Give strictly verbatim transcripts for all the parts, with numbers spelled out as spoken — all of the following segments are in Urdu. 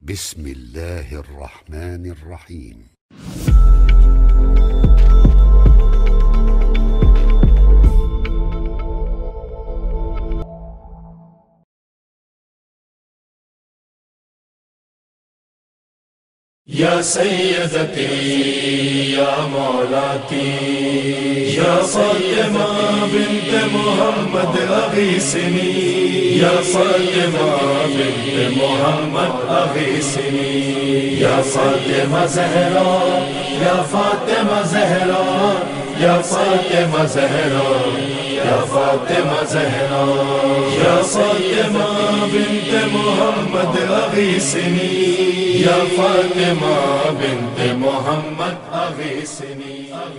بسم الله الرحمن الرحيم. يا سيدتي يا مولاتي يا فاطمة بنت محمد أغيثني يا فاطمة بنت محمد أغيثني يا فاطمة زهراء يا فاطمة زهراء يا فاطمة زهراء يا فاطمة زهراء يا فاطمة بنت محمد أغيثني يا فاطمة بنت محمد أغيثني.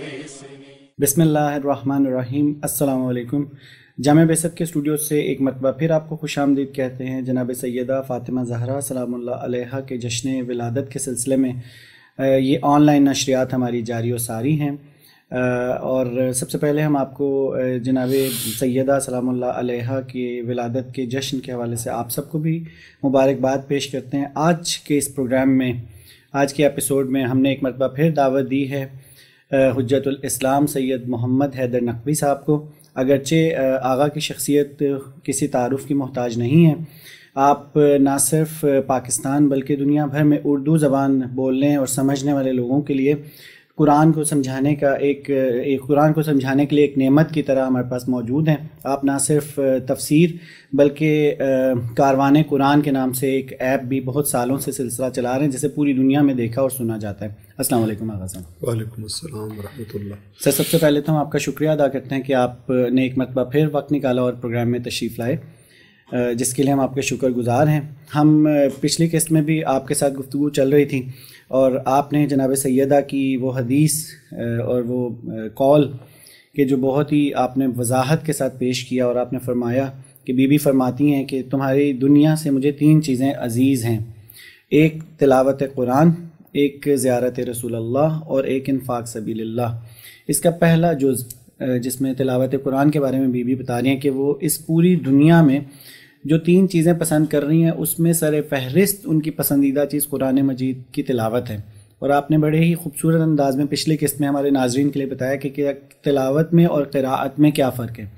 بسم اللہ الرحمن الرحیم. السلام علیکم. جامع بعثت کے اسٹوڈیو سے ایک مرتبہ پھر آپ کو خوش آمدید کہتے ہیں. جناب سیدہ فاطمہ زہرا سلام اللہ علیہا کے جشن ولادت کے سلسلے میں یہ آن لائن نشریات ہماری جاری و ساری ہیں، اور سب سے پہلے ہم آپ کو جناب سیدہ سلام اللہ علیہا کی ولادت کے جشن کے حوالے سے آپ سب کو بھی مبارکباد پیش کرتے ہیں. آج کے اس پروگرام میں، آج کے ایپیسوڈ میں ہم نے ایک مرتبہ پھر دعوت دی ہے حجت الاسلام سید محمد حیدر نقوی صاحب کو. اگرچہ آغا کی شخصیت کسی تعارف کی محتاج نہیں ہے، آپ نہ صرف پاکستان بلکہ دنیا بھر میں اردو زبان بولنے اور سمجھنے والے لوگوں کے لیے قرآن کو سمجھانے کا ایک ایک قرآن کو سمجھانے کے لیے ایک نعمت کی طرح ہمارے پاس موجود ہیں. آپ نہ صرف تفسیر بلکہ کاروان قرآن کے نام سے ایک ایپ بھی بہت سالوں سے سلسلہ چلا رہے ہیں، جسے پوری دنیا میں دیکھا اور سنا جاتا ہے. السلام علیکم آغا صاحب. وعلیکم السلام ورحمۃ اللہ. سر، سب سے پہلے تو ہم آپ کا شکریہ ادا کرتے ہیں کہ آپ نے ایک مرتبہ پھر وقت نکالا اور پروگرام میں تشریف لائے، جس کے لیے ہم آپ کے شکر گزار ہیں. ہم پچھلی قسط میں بھی آپ کے ساتھ گفتگو چل رہی تھی اور آپ نے جناب سیدہ کی وہ حدیث اور وہ قول کہ جو بہت ہی آپ نے وضاحت کے ساتھ پیش کیا، اور آپ نے فرمایا کہ بی بی فرماتی ہیں کہ تمہاری دنیا سے مجھے تین چیزیں عزیز ہیں: ایک تلاوت قرآن، ایک زیارت رسول اللہ، اور ایک انفاق سبیل اللہ. اس کا پہلا جز جس میں تلاوت قرآن کے بارے میں بی بی بتا رہی ہیں کہ وہ اس پوری دنیا میں جو تین چیزیں پسند کر رہی ہیں اس میں سر فہرست ان کی پسندیدہ چیز قرآن مجید کی تلاوت ہے. اور آپ نے بڑے ہی خوبصورت انداز میں پچھلی قسط میں ہمارے ناظرین کے لیے بتایا کہ کیا تلاوت میں اور قراءت میں کیا فرق ہے.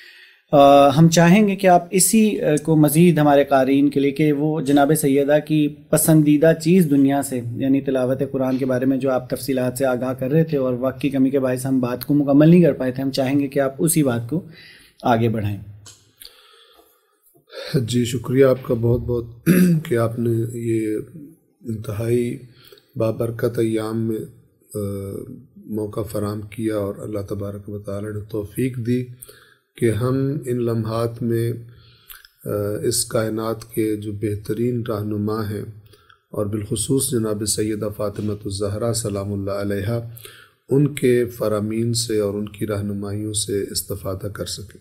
ہم چاہیں گے کہ آپ اسی کو مزید ہمارے قارئین کے لیے کہ وہ جناب سیدہ کی پسندیدہ چیز دنیا سے، یعنی تلاوت قرآن کے بارے میں جو آپ تفصیلات سے آگاہ کر رہے تھے اور وقت کی کمی کے باعث ہم بات کو مکمل نہیں کر پائے تھے، ہم چاہیں گے کہ آپ اسی بات کو آگے بڑھائیں. جی شکریہ آپ کا بہت بہت کہ آپ نے یہ انتہائی بابرکت ایام میں موقع فراہم کیا، اور اللہ تبارک و تعالی نے توفیق دی کہ ہم ان لمحات میں اس کائنات کے جو بہترین رہنما ہیں، اور بالخصوص جناب سیدہ فاطمہ الزہرا سلام اللہ علیہا، ان کے فرامین سے اور ان کی رہنمائیوں سے استفادہ کر سکیں.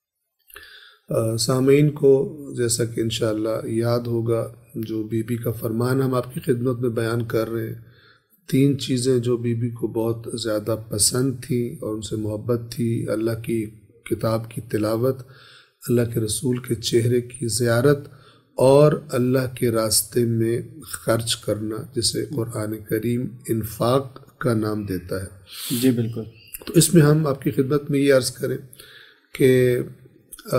سامعین کو جیسا کہ انشاءاللہ یاد ہوگا، جو بی بی کا فرمان ہم آپ کی خدمت میں بیان کر رہے ہیں، تین چیزیں جو بی بی کو بہت زیادہ پسند تھیں اور ان سے محبت تھی: اللہ کی کتاب کی تلاوت، اللہ کے رسول کے چہرے کی زیارت، اور اللہ کے راستے میں خرچ کرنا، جسے قرآن کریم انفاق کا نام دیتا ہے. جی بالکل. تو اس میں ہم آپ کی خدمت میں یہ عرض کریں کہ آ,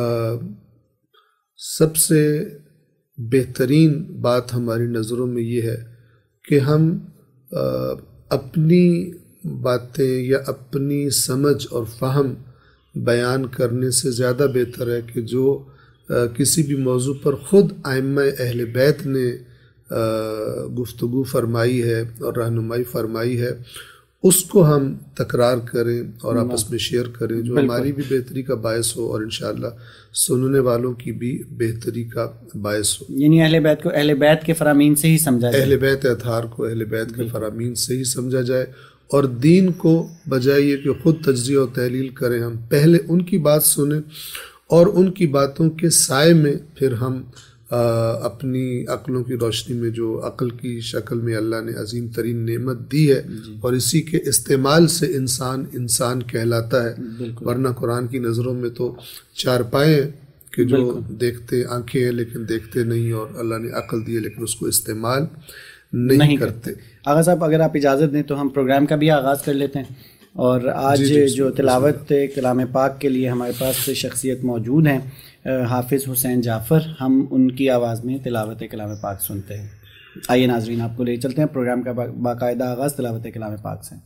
سب سے بہترین بات ہماری نظروں میں یہ ہے کہ ہم آ, اپنی باتیں یا اپنی سمجھ اور فہم بیان کرنے سے زیادہ بہتر ہے کہ جو آ, کسی بھی موضوع پر خود ائمہ اہل بیت نے آ, گفتگو فرمائی ہے اور رہنمائی فرمائی ہے، اس کو ہم تکرار کریں اور آپس میں شیئر کریں، جو ہماری بھی بہتری کا باعث ہو اور انشاءاللہ سننے والوں کی بھی بہتری کا باعث ہو. یعنی اہل بیت کو اہل بیت کے فرامین سے ہی سمجھا جائے، اہل بیت اطہار کو اہل بیت کے فرامین سے ہی سمجھا جائے، اور دین کو بجائے یہ کہ خود تجزیہ و تحلیل کریں، ہم پہلے ان کی بات سنیں اور ان کی باتوں کے سائے میں پھر ہم اپنی عقلوں کی روشنی میں، جو عقل کی شکل میں اللہ نے عظیم ترین نعمت دی ہے، اور اسی کے استعمال سے انسان انسان کہلاتا ہے. ورنہ قرآن کی نظروں میں تو چار پائے कि जो देखते आंखें हैं लेकिन देखते नहीं, और अल्लाह ने अक्ल दी है लेकिन उसको इस्तेमाल नहीं, नहीं करते। आगा साहब, अगर आप इजाज़त दें तो हम प्रोग्राम का भी आगाज़ कर लेते हैं। और आज जी, जी, जो तिलावत कलाम पाक के लिए हमारे पास शख्सियत मौजूद हैं, हाफिज़ हुसैन जाफ़र, हम उनकी आवाज़ में तिलावत कलाम पाक सुनते हैं। आइए नाज़रीन, आपको ले चलते हैं प्रोग्राम का बाकायदा आगाज़ तिलावत कलाम पाक से।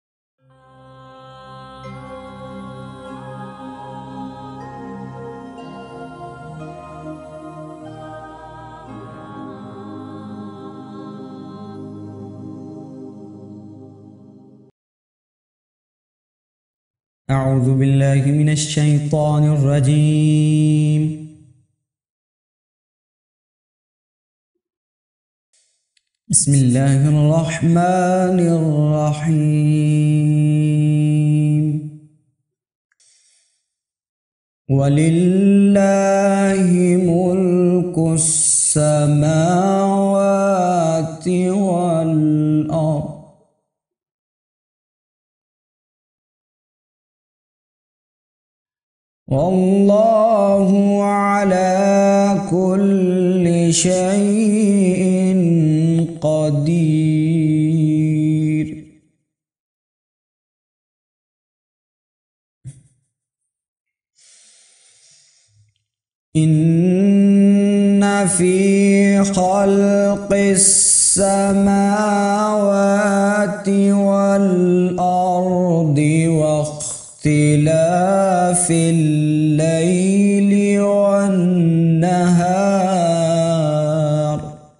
أعوذ بالله من الشيطان الرجيم بسم الله الرحمن الرحيم ولله ملك السماوات والأرض والله على كل شيء قدير إن في خلق السماوات والأرض واختلاف الليل والنهار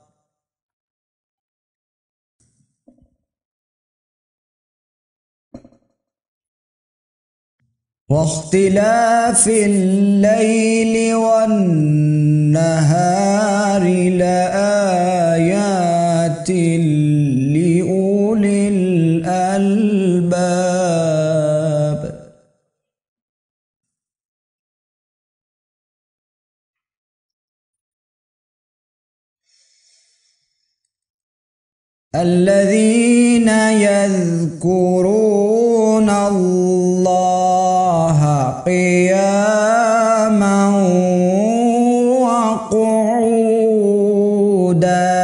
واختلاف الليل والنهار لآيات لأولي الألباب الذين يذكرون الله قياما وقعودا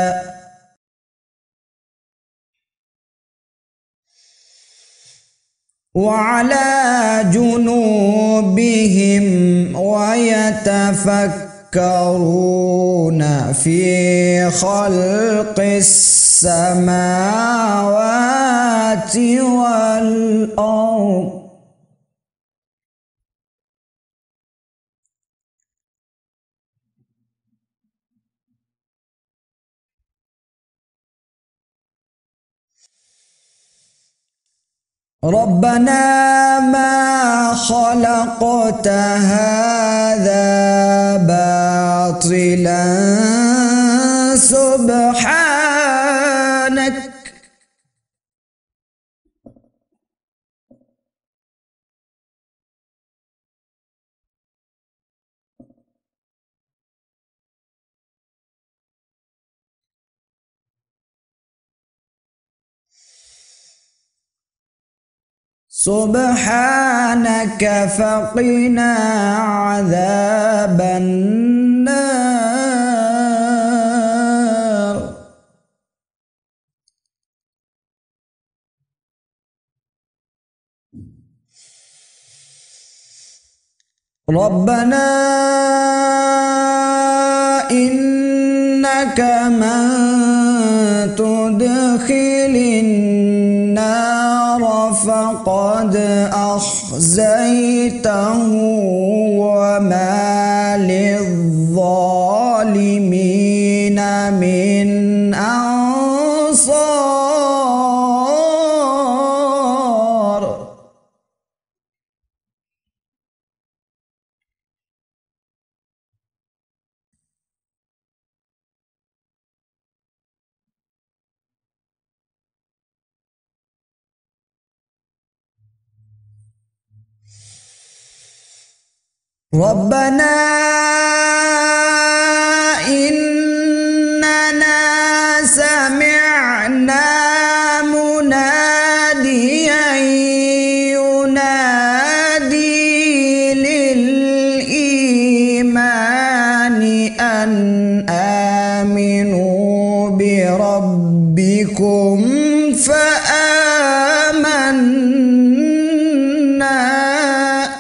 وعلى جنوبهم ويتفكرون في خلق السماوات والأرض ربنا ما خلقت هذا باطلا سبحانك سبحانك فقنا عذاب النار ربنا إنك من تدخل النار فقد أخزيته وما للظالمين من أنصار ربنا إننا سمعنا مناديا ينادي للإيمان ربكم فآمنا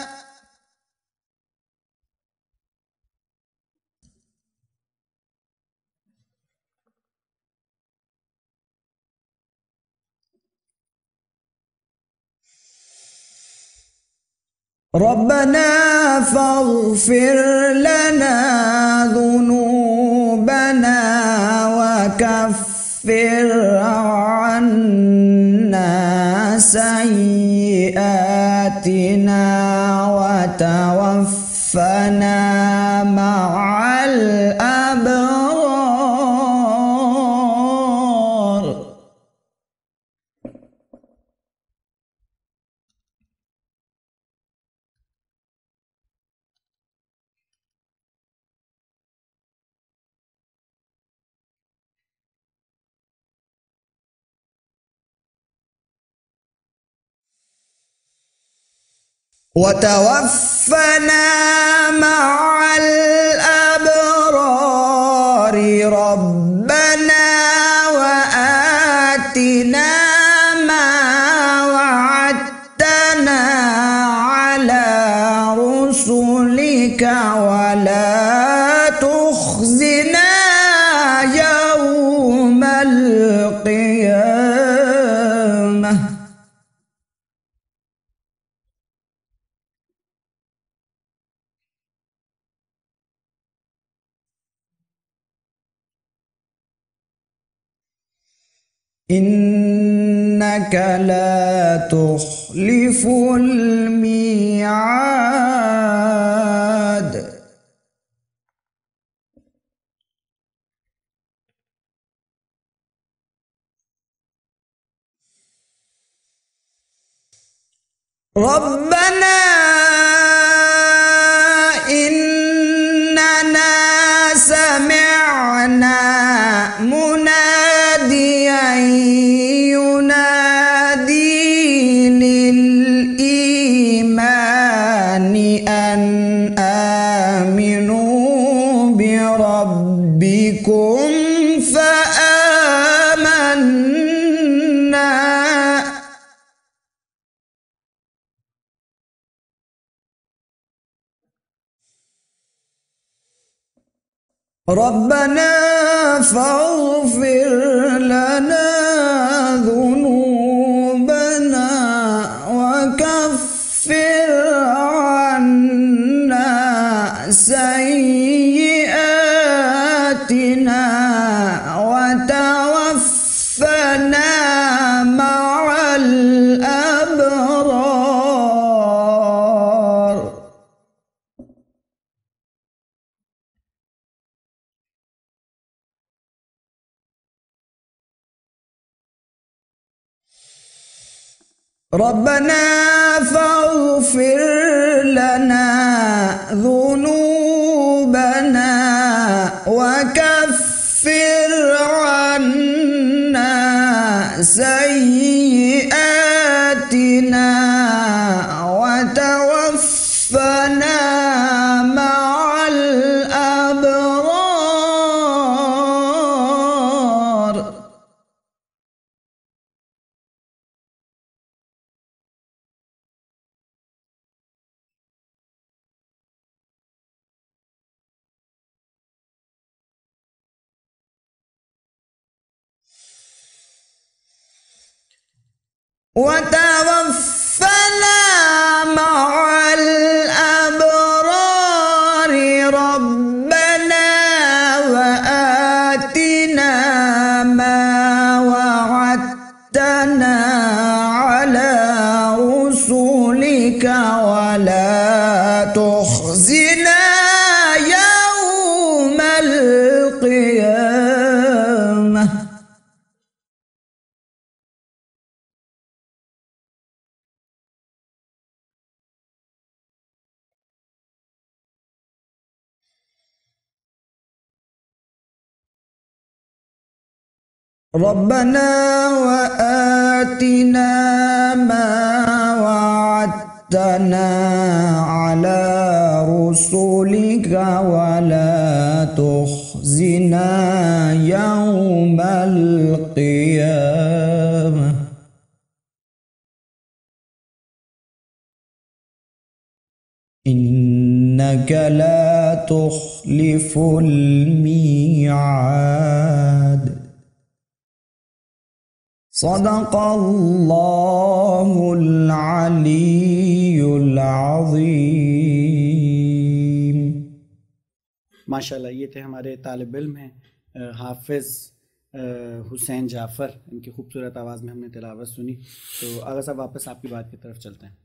ربنا فاغفر لنا ذنوبنا وكفر عنا سيئاتنا وتوفنا مع الأبرار وتوفنا مع الأبرار ربنا وآتنا ما وعدتنا على رسلك ولا تخزنا يوم القيامة إنك لا تخلف الميعاد ربنا إننا سمعنا مناديا ينادي للإيمان أن آمنوا بربكم فآمنا ربنا فاغفر لنا ذنوبنا وكفر عنا سيئاتنا وتوفنا مع الأبرار ربنا فاغفر لنا ذنوبنا وكفر عنا سيئاتنا وتوفنا مع الأبرار وتوفنا مع الأبرار ربنا وآتنا ما وعدتنا على رسلك ولا تخزنا يوم القيامة ربنا وآتنا ما وعدتنا على رسلك ولا تخزنا تخزنا يوم القيامة إنك لا تخلف الميعاد صدق اللہ العلی العظیم۔ ماشاء اللہ، یہ تھے ہمارے طالب علم ہیں حافظ حسین جعفر، ان کی خوبصورت آواز میں ہم نے تلاوت سنی۔ تو آغا صاحب واپس آپ کی بات کی طرف چلتے ہیں۔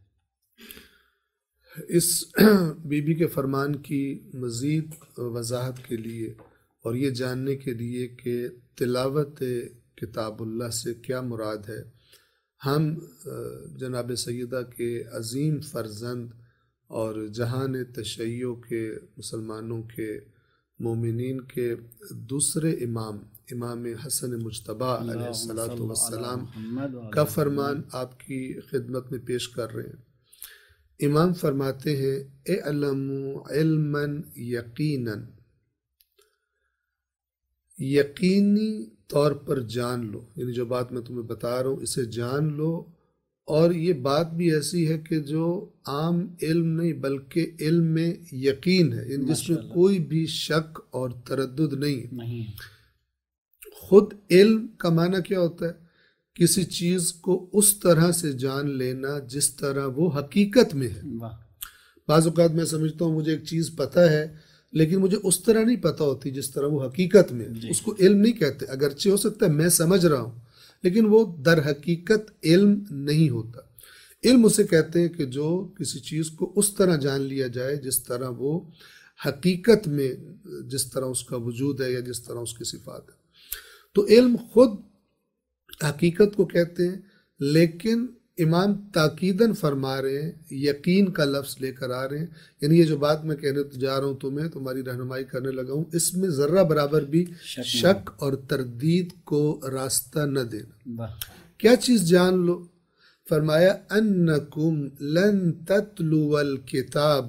اس بی بی کے فرمان کی مزید وضاحت کے لیے اور یہ جاننے کے لیے کہ تلاوت کتاب اللہ سے کیا مراد ہے، ہم جناب سیدہ کے عظیم فرزند اور جہان تشیع کے مسلمانوں کے مومنین کے دوسرے امام امام حسن مجتبیٰ علیہ الصلاۃ والسلام کا فرمان آپ کی خدمت میں پیش کر رہے ہیں۔ امام فرماتے ہیں اعلموا علما یقینا، یقینی طور پر جان لو، یعنی جو بات میں تمہیں بتا رہا ہوں اسے جان لو، اور یہ بات بھی ایسی ہے کہ جو عام علم نہیں بلکہ علم میں یقین ہے، یعنی جس میں کوئی بھی شک اور تردد نہیں ہے۔ خود علم کا معنی کیا ہوتا ہے؟ کسی چیز کو اس طرح سے جان لینا جس طرح وہ حقیقت میں ہے۔ بعض اوقات میں سمجھتا ہوں مجھے ایک چیز پتہ ہے لیکن مجھے اس طرح نہیں پتہ ہوتی جس طرح وہ حقیقت میں ہے، اس کو علم نہیں کہتے۔ اگرچہ ہو سکتا ہے میں سمجھ رہا ہوں لیکن وہ در حقیقت علم نہیں ہوتا۔ علم اسے کہتے ہیں کہ جو کسی چیز کو اس طرح جان لیا جائے جس طرح وہ حقیقت میں، جس طرح اس کا وجود ہے یا جس طرح اس کی صفات ہے۔ تو علم خود حقیقت کو کہتے ہیں، لیکن امام تاکیداً فرما رہے ہیں، یقین کا لفظ لے کر آ رہے ہیں، یعنی یہ جو بات میں کہنے جا رہا ہوں تمہیں، تمہاری رہنمائی کرنے لگا ہوں، اس میں ذرہ برابر بھی شک اور تردید کو راستہ نہ دینا۔ کیا چیز جان لو؟ فرمایا انکم لن تتلوا الکتاب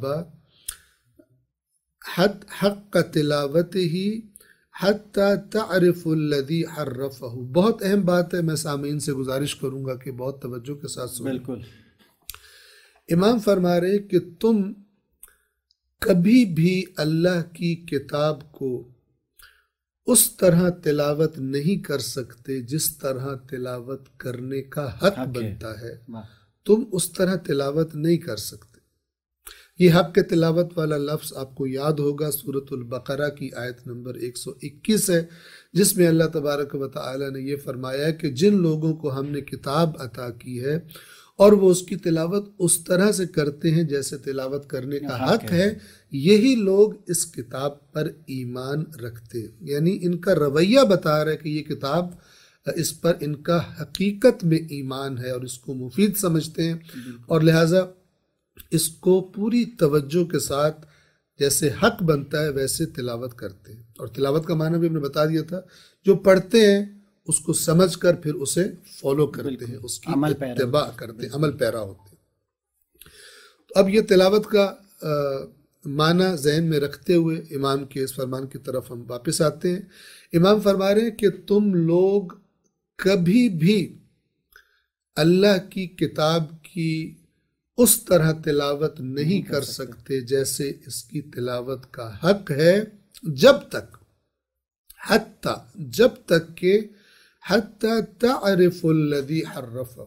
حق تلاوتہ حتی تعرف الذی حرفہ۔ بہت اہم بات ہے، میں سامعین سے گزارش کروں گا کہ بہت توجہ کے ساتھ سنیں۔ بالکل۔ امام فرما رہے کہ تم کبھی بھی اللہ کی کتاب کو اس طرح تلاوت نہیں کر سکتے جس طرح تلاوت کرنے کا حق بنتا ہے، تم اس طرح تلاوت نہیں کر سکتے۔ یہ حق کے تلاوت والا لفظ آپ کو یاد ہوگا، سورۃ البقرہ کی آیت نمبر ایک سو اکیس ہے، جس میں اللہ تبارک و تعالی نے یہ فرمایا ہے کہ جن لوگوں کو ہم نے کتاب عطا کی ہے اور وہ اس کی تلاوت اس طرح سے کرتے ہیں جیسے تلاوت کرنے کا حق ہے، یہی لوگ اس کتاب پر ایمان رکھتے ہیں۔ یعنی ان کا رویہ بتا رہا ہے کہ یہ کتاب، اس پر ان کا حقیقت میں ایمان ہے اور اس کو مفید سمجھتے ہیں، اور لہٰذا اس کو پوری توجہ کے ساتھ جیسے حق بنتا ہے ویسے تلاوت کرتے ہیں۔ اور تلاوت کا معنی بھی ہم نے بتا دیا تھا، جو پڑھتے ہیں اس کو سمجھ کر پھر اسے فالو کرتے ہیں، اس کی اتباع کرتے ہیں، عمل پیرا ہوتے ہیں۔ تو اب یہ تلاوت کا معنی ذہن میں رکھتے ہوئے امام کے اس فرمان کی طرف ہم واپس آتے ہیں۔ امام فرما رہے ہیں کہ تم لوگ کبھی بھی اللہ کی کتاب کی اس طرح تلاوت نہیں کر سکتے جیسے اس کی تلاوت کا حق ہے، جب تک حتی جب تک کہ حتی تعرف الذی حرفہ،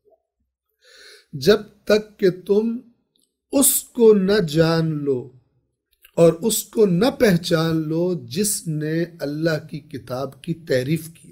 جب تک کہ تم اس کو نہ جان لو اور اس کو نہ پہچان لو جس نے اللہ کی کتاب کی تحریف کی۔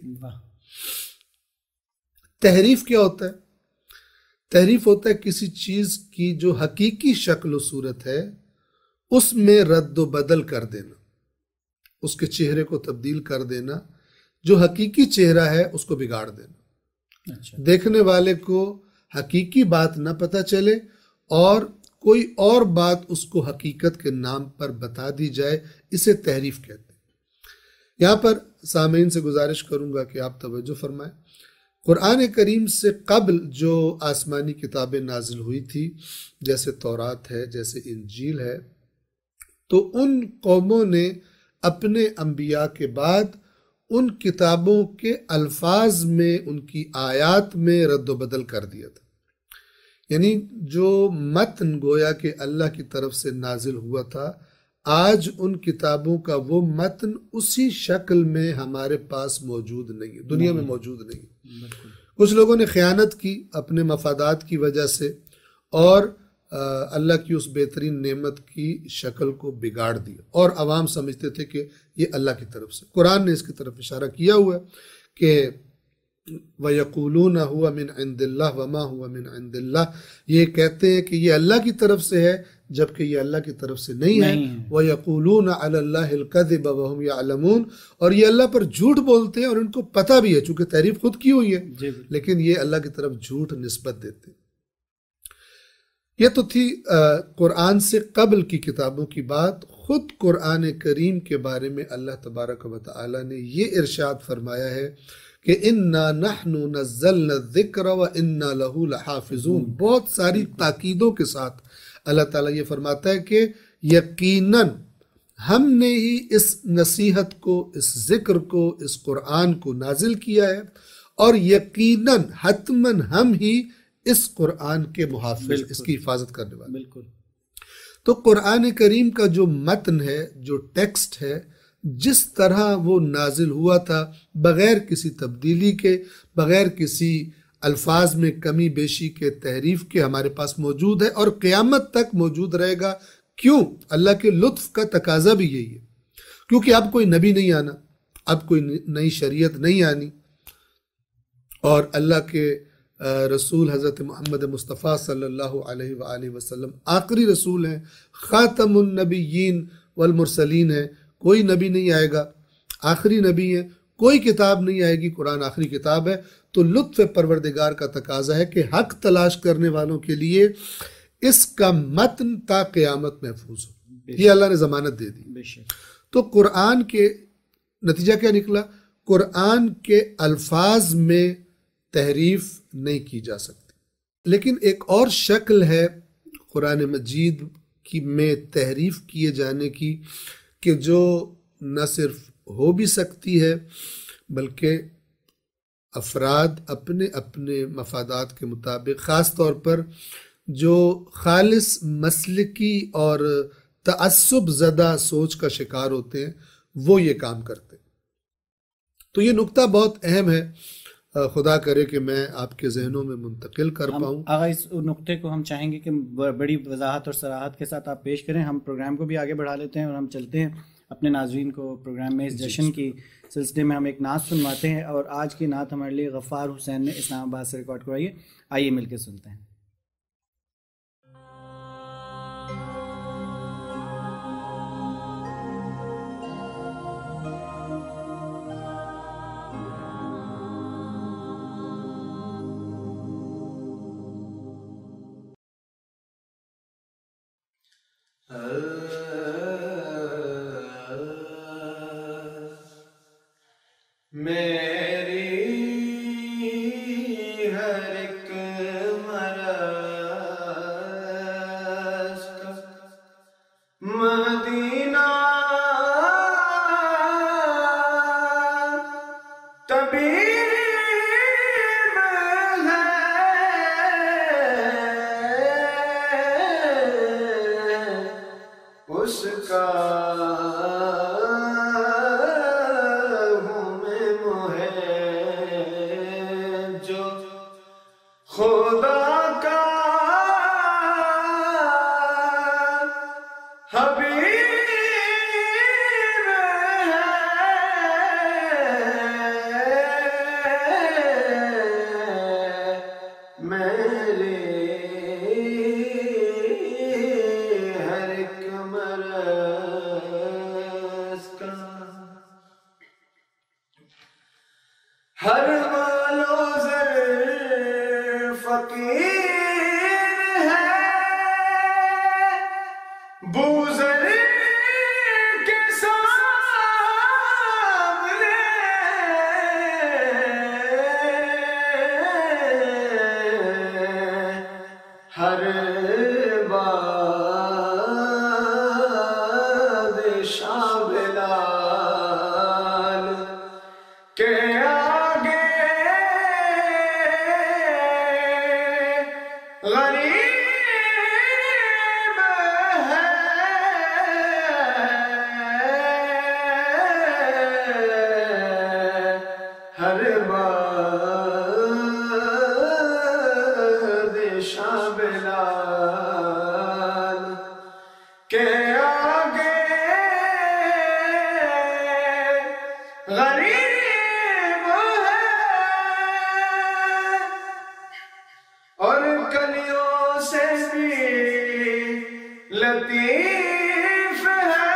تحریف کیا ہوتا ہے؟ تحریف ہوتا ہے کسی چیز کی جو حقیقی شکل و صورت ہے اس میں رد و بدل کر دینا، اس کے چہرے کو تبدیل کر دینا، جو حقیقی چہرہ ہے اس کو بگاڑ دینا۔ اچھا۔ دیکھنے والے کو حقیقی بات نہ پتہ چلے اور کوئی اور بات اس کو حقیقت کے نام پر بتا دی جائے، اسے تحریف کہتے ہیں۔ یہاں پر سامعین سے گزارش کروں گا کہ آپ توجہ فرمائیں۔ قرآن کریم سے قبل جو آسمانی کتابیں نازل ہوئی تھی، جیسے تورات ہے، جیسے انجیل ہے، تو ان قوموں نے اپنے انبیاء کے بعد ان کتابوں کے الفاظ میں، ان کی آیات میں رد و بدل کر دیا تھا. یعنی جو متن گویا کہ اللہ کی طرف سے نازل ہوا تھا، آج ان کتابوں کا وہ متن اسی شکل میں ہمارے پاس موجود نہیں ہے، دنیا میں موجود نہیں ہے. کچھ لوگوں نے خیانت کی اپنے مفادات کی وجہ سے اور اللہ کی اس بہترین نعمت کی شکل کو بگاڑ دیا، اور عوام سمجھتے تھے کہ یہ اللہ کی طرف سے. قرآن نے اس کی طرف اشارہ کیا ہوا ہے کہ وَيَقُولُونَ هُوَ مِنْ عِنْدِ اللَّهِ وَمَا هُوَ مِنْ عِنْدِ اللَّهِ، یہ کہتے ہیں کہ یہ اللہ کی طرف سے ہے جبکہ یہ اللہ کی طرف سے نہیں ہے. وَيَقُولُونَ عَلَى اللَّهِ الْكَذِبَ وَهُمْ يَعْلَمُونَ، اور یہ اللہ پر جھوٹ بولتے ہیں اور ان کو پتہ بھی ہے، چونکہ تعریف خود کی ہوئی ہے، لیکن یہ اللہ کی طرف جھوٹ نسبت دیتے ہیں. یہ تو تھی قرآن سے قبل کی کتابوں کی بات. خود قرآن کریم کے بارے میں اللہ تبارک و تعالی نے یہ ارشاد فرمایا ہے کہ اِنَّا نَحْنُ نَزَّلْنَا الذِّكْرَ وَإِنَّا لَهُ لَحَافِظُونَ. بہت ساری تاکیدوں کے ساتھ اللہ تعالیٰ یہ فرماتا ہے کہ یقیناً ہم نے ہی اس نصیحت کو، اس ذکر کو، اس قرآن کو نازل کیا ہے، اور یقیناً حتماً ہم ہی اس قرآن کے محافظ، اس کی حفاظت کرنے والے. بالکل. تو قرآن کریم کا جو متن ہے، جو ٹیکسٹ ہے، جس طرح وہ نازل ہوا تھا، بغیر کسی تبدیلی کے، بغیر کسی الفاظ میں کمی بیشی کے، تحریف کے، ہمارے پاس موجود ہے اور قیامت تک موجود رہے گا. کیوں؟ اللہ کے لطف کا تقاضا بھی یہی ہے، کیونکہ اب کوئی نبی نہیں آنا، اب کوئی نئی شریعت نہیں آنی، اور اللہ کے رسول حضرت محمد مصطفیٰ صلی اللہ علیہ وآلہ وسلم آخری رسول ہیں، خاتم النبیین والمرسلین ہیں. کوئی نبی نہیں آئے گا، آخری نبی ہیں. کوئی کتاب نہیں آئے گی، قرآن آخری کتاب ہے. تو لطف پروردگار کا تقاضا ہے کہ حق تلاش کرنے والوں کے لیے اس کا متن تا قیامت محفوظ ہو. یہ اللہ نے ضمانت دے دی. تو قرآن کے نتیجہ کیا نکلا؟ قرآن کے الفاظ میں تحریف نہیں کی جا سکتی. لیکن ایک اور شکل ہے قرآن مجید کی میں تحریف کیے جانے کی، کہ جو نہ صرف ہو بھی سکتی ہے بلکہ افراد اپنے اپنے مفادات کے مطابق، خاص طور پر جو خالص مسلکی اور تعصب زدہ سوچ کا شکار ہوتے ہیں، وہ یہ کام کرتے ہیں. تو یہ نقطہ بہت اہم ہے، خدا کرے کہ میں آپ کے ذہنوں میں منتقل کر پاؤں. آغا اس نقطے کو ہم چاہیں گے کہ بڑی وضاحت اور صراحت کے ساتھ آپ پیش کریں. ہم پروگرام کو بھی آگے بڑھا لیتے ہیں اور ہم چلتے ہیں اپنے ناظرین کو پروگرام میں اس جشن کی سلسلے میں ہم ایک نعت سنواتے ہیں، اور آج کی نعت ہمارے لیے غفار حسین نے اسلام آباد سے ریکارڈ کروائی ہے. آئیے مل کے سنتے ہیں. میری ہر ایک مرض کا مدینہ طبیب ہے، اس کا خدا کا حبیب ہے، میرے ہر ایک مرض کا، ہر مالو زر فقیر ہے، بوزر کے سامنے ہر بادشاہ بلا ہر بادشاہ بلال کے آگے غریب ہے اور کلیوں سے بھی لطیف ہے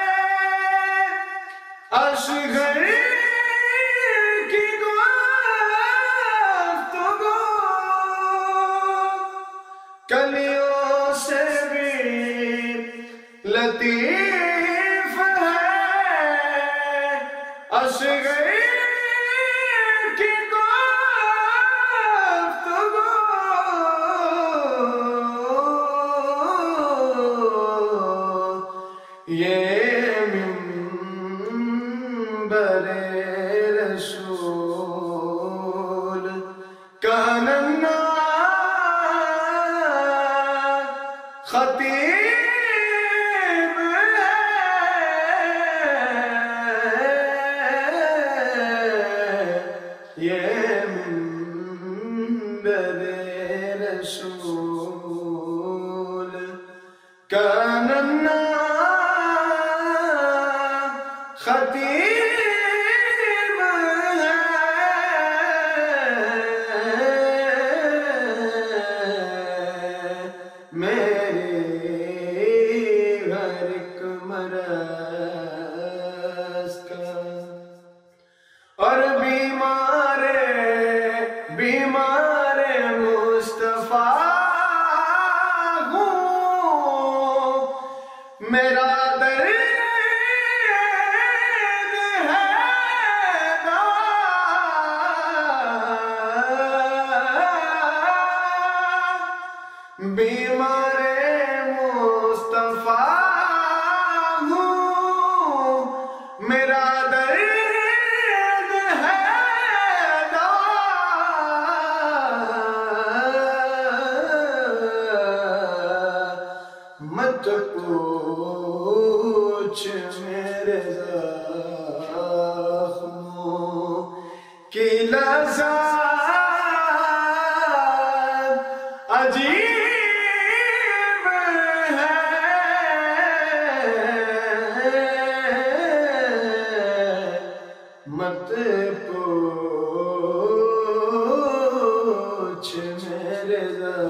اصغر کی گفتگو کلیوں سے بھی لطیف ہے اصغر کی گفتگو یہ منبر رسول کا ننا خطیب ہے یہ منبر رسول کا ننا خطیب ہے میرے ہر ایک مرض کا اور بیمار بیمار مصطفیٰ ہوں میرا بیمار مصطفیٰ ہوں میرا درد ہے دوا مت پوچھ میرے زخموں کی لذت عجیب ہے مت پوچھ میرے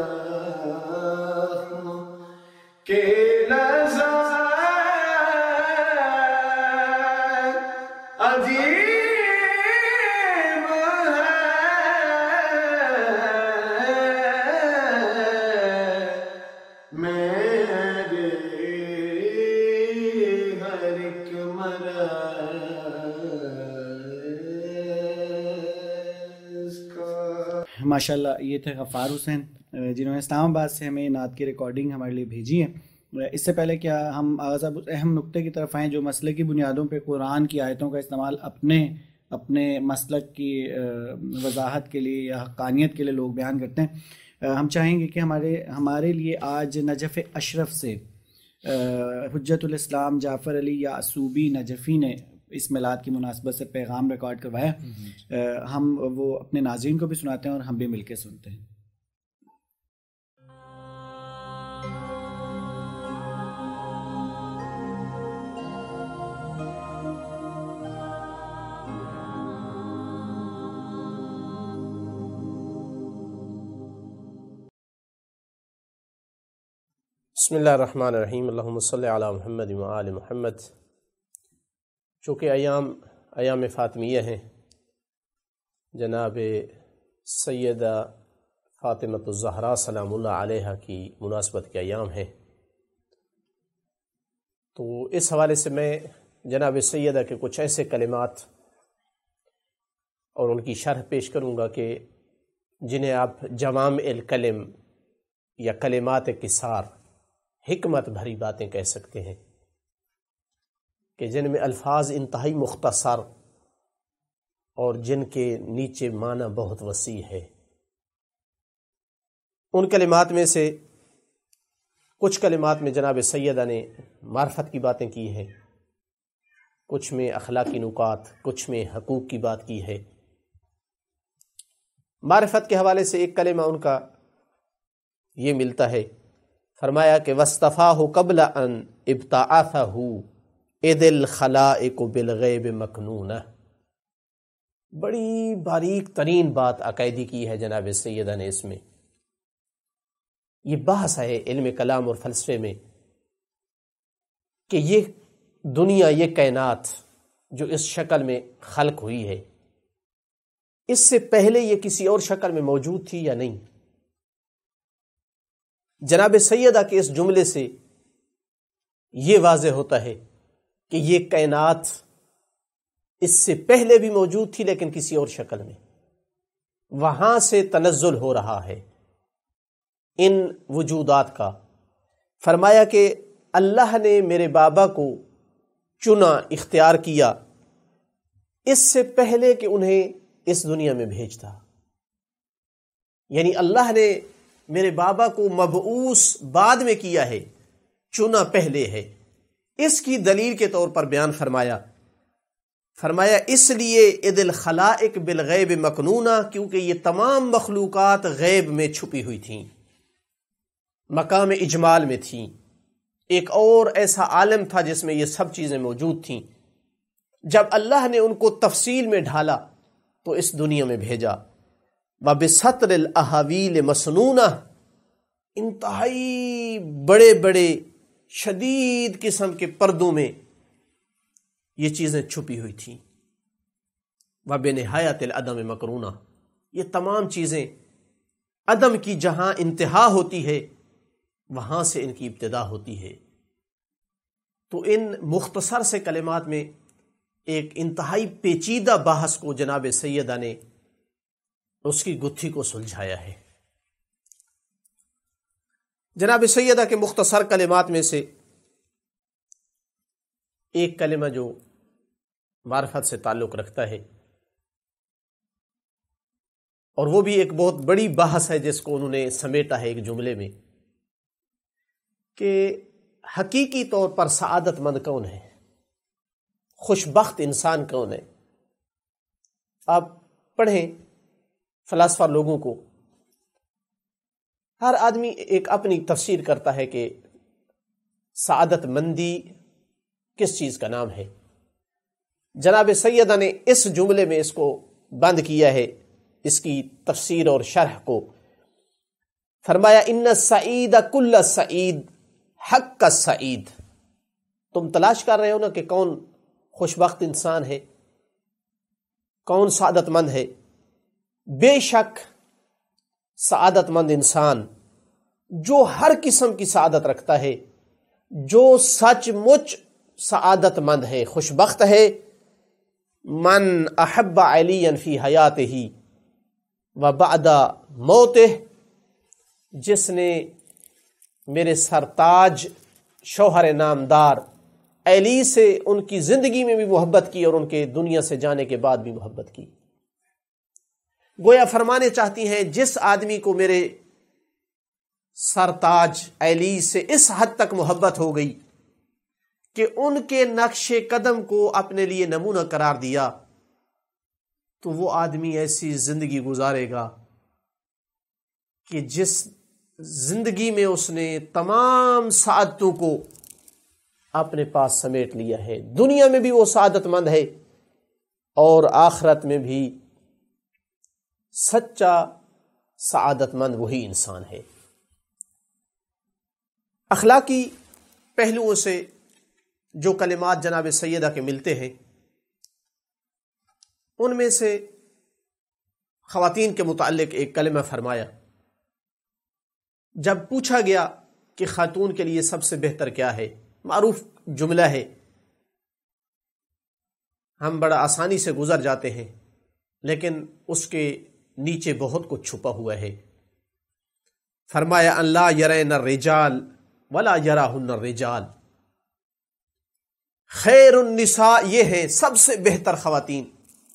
زخموں کی لذت عجیب میرے ہر ایک مرض کا۔ ماشاءاللہ یہ تھے غفار حسین جنہوں نے اسلام آباد سے ہمیں نعت کی ریکارڈنگ ہمارے لیے بھیجی ہے۔ اس سے پہلے کیا ہم آغاز اب اہم نقطے کی طرف آئیں جو مسئلے کی بنیادوں پہ قرآن کی آیتوں کا استعمال اپنے اپنے مسلک کی وضاحت کے لیے یا حقانیت کے لیے لوگ بیان کرتے ہیں۔ ہم چاہیں گے کہ ہمارے ہمارے لیے آج نجف اشرف سے حجت الاسلام جعفر علی یعصوبی نجفی نے اس میلاد کی مناسبت سے پیغام ریکارڈ کروایا، ہم وہ اپنے ناظرین کو بھی سناتے ہیں اور ہم بھی مل کے سنتے ہیں۔ بسم اللہ الرحمن الرحیم، اللہم صلی علی محمد و آل محمد۔ چونکہ ایام ایام فاطمیہ ہیں، جناب سیدہ فاطمۃ الزہرا سلام اللہ علیہ کی مناسبت کے ایام ہیں، تو اس حوالے سے میں جناب سیدہ کے کچھ ایسے کلمات اور ان کی شرح پیش کروں گا کہ جنہیں آپ جوامع الکلم یا کلمات قصار، حکمت بھری باتیں کہہ سکتے ہیں، کہ جن میں الفاظ انتہائی مختصر اور جن کے نیچے معنی بہت وسیع ہے۔ ان کلمات میں سے کچھ کلمات میں جناب سیدہ نے معرفت کی باتیں کی ہیں، کچھ میں اخلاقی نکات، کچھ میں حقوق کی بات کی ہے، معرفت کے حوالے سے ایک کلمہ ان کا یہ ملتا ہے، فرمایا کہ وَاصْطَفَاهُ قَبْلَ أَنْ ابْتَعَثَهُ إِذِ الْخَلَائِقُ بِالْغَيْبِ مَكْنُونَةٌ۔ بڑی باریک ترین بات عقائدی کی ہے جناب سیدہ نے اس میں۔ یہ بحث ہے علم کلام اور فلسفے میں کہ یہ دنیا، یہ کائنات جو اس شکل میں خلق ہوئی ہے، اس سے پہلے یہ کسی اور شکل میں موجود تھی یا نہیں؟ جناب سیدہ کے اس جملے سے یہ واضح ہوتا ہے کہ یہ کائنات اس سے پہلے بھی موجود تھی لیکن کسی اور شکل میں، وہاں سے تنزل ہو رہا ہے ان وجودات کا۔ فرمایا کہ اللہ نے میرے بابا کو چنا، اختیار کیا اس سے پہلے کہ انہیں اس دنیا میں بھیجتا، یعنی اللہ نے میرے بابا کو مبعوث بعد میں کیا ہے، چنا پہلے ہے۔ اس کی دلیل کے طور پر بیان فرمایا فرمایا اس لیے اذ الخلائق بالغیب مکنونہ، کیونکہ یہ تمام مخلوقات غیب میں چھپی ہوئی تھیں، مقام اجمال میں تھیں۔ ایک اور ایسا عالم تھا جس میں یہ سب چیزیں موجود تھیں۔ جب اللہ نے ان کو تفصیل میں ڈھالا تو اس دنیا میں بھیجا۔ وَبِسَطْرِ الْأَحَوِيلِ مَسْنُونَةٍ، انتہائی بڑے بڑے شدید قسم کے پردوں میں یہ چیزیں چھپی ہوئی تھیں۔ وَبِنِہَایَةِ الْعَدَمِ مَقْرُونَةٍ، یہ تمام چیزیں عدم کی جہاں انتہا ہوتی ہے وہاں سے ان کی ابتدا ہوتی ہے۔ تو ان مختصر سے کلمات میں ایک انتہائی پیچیدہ بحث کو جناب سیدہ نے اس کی گتھی کو سلجھایا ہے۔ جناب سیدہ کے مختصر کلمات میں سے ایک کلمہ جو معرفت سے تعلق رکھتا ہے، اور وہ بھی ایک بہت بڑی بحث ہے جس کو انہوں نے سمیٹا ہے ایک جملے میں، کہ حقیقی طور پر سعادت مند کون ہے، خوش بخت انسان کون ہے۔ آپ پڑھیں فلاسفہ لوگوں کو، ہر آدمی ایک اپنی تفسیر کرتا ہے کہ سعادت مندی کس چیز کا نام ہے۔ جناب سیدہ نے اس جملے میں اس کو بند کیا ہے، اس کی تفسیر اور شرح کو۔ فرمایا ان السعید کل سعید حق کا سعید۔ تم تلاش کر رہے ہو نا کہ کون خوش بخت انسان ہے، کون سعادت مند ہے۔ بے شک سعادت مند انسان جو ہر قسم کی سعادت رکھتا ہے، جو سچ مچ سعادت مند ہے، خوش بخت ہے، من احب علیا فی حیاتہ و بعد موتہ، جس نے میرے سرتاج شوہر نامدار علی سے ان کی زندگی میں بھی محبت کی اور ان کے دنیا سے جانے کے بعد بھی محبت کی۔ گویا فرمانے چاہتی ہیں جس آدمی کو میرے سرتاج علی سے اس حد تک محبت ہو گئی کہ ان کے نقش قدم کو اپنے لیے نمونہ قرار دیا، تو وہ آدمی ایسی زندگی گزارے گا کہ جس زندگی میں اس نے تمام سعادتوں کو اپنے پاس سمیٹ لیا ہے۔ دنیا میں بھی وہ سعادت مند ہے اور آخرت میں بھی سچا سعادت مند وہی انسان ہے۔ اخلاقی پہلوؤں سے جو کلمات جناب سیدہ کے ملتے ہیں، ان میں سے خواتین کے متعلق ایک کلمہ فرمایا۔ جب پوچھا گیا کہ خاتون کے لیے سب سے بہتر کیا ہے، معروف جملہ ہے، ہم بڑا آسانی سے گزر جاتے ہیں، لیکن اس کے نیچے بہت کچھ چھپا ہوا ہے۔ فرمایا ان لا یرین الرجال ولا یراہن الرجال، خیر النساء یہ ہیں سب سے بہتر خواتین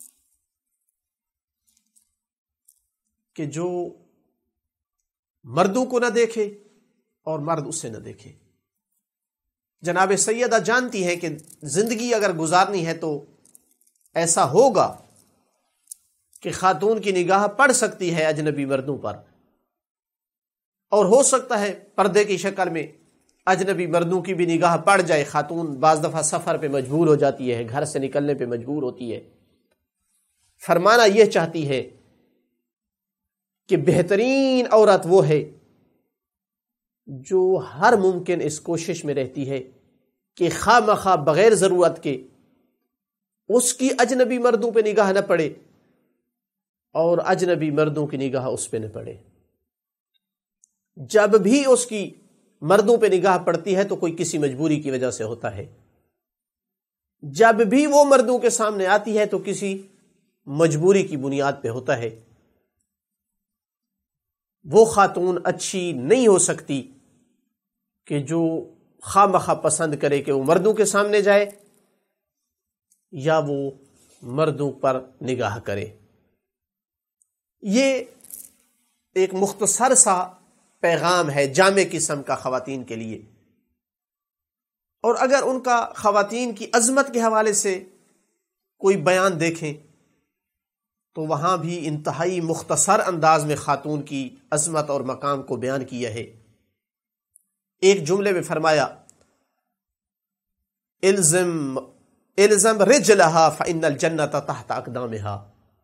کہ جو مردوں کو نہ دیکھے اور مرد اسے نہ دیکھے۔ جناب سیدہ جانتی ہے کہ زندگی اگر گزارنی ہے تو ایسا ہوگا کہ خاتون کی نگاہ پڑ سکتی ہے اجنبی مردوں پر، اور ہو سکتا ہے پردے کی شکل میں اجنبی مردوں کی بھی نگاہ پڑ جائے. خاتون بعض دفعہ سفر پہ مجبور ہو جاتی ہے، گھر سے نکلنے پہ مجبور ہوتی ہے. فرمانا یہ چاہتی ہے کہ بہترین عورت وہ ہے جو ہر ممکن اس کوشش میں رہتی ہے کہ خواہ مخواہ بغیر ضرورت کے اس کی اجنبی مردوں پہ نگاہ نہ پڑے اور اجنبی مردوں کی نگاہ اس پہ نہ پڑے. جب بھی اس کی مردوں پہ نگاہ پڑتی ہے تو کوئی کسی مجبوری کی وجہ سے ہوتا ہے. جب بھی وہ مردوں کے سامنے آتی ہے تو کسی مجبوری کی بنیاد پہ ہوتا ہے. وہ خاتون اچھی نہیں ہو سکتی کہ جو خواہ مخواہ پسند کرے کہ وہ مردوں کے سامنے جائے یا وہ مردوں پر نگاہ کرے. یہ ایک مختصر سا پیغام ہے جامع قسم کا خواتین کے لیے، اور اگر ان کا خواتین کی عظمت کے حوالے سے کوئی بیان دیکھیں تو وہاں بھی انتہائی مختصر انداز میں خاتون کی عظمت اور مقام کو بیان کیا ہے. ایک جملے میں فرمایا الزم الزم رجلها فإن الجنة تحت اقدامها.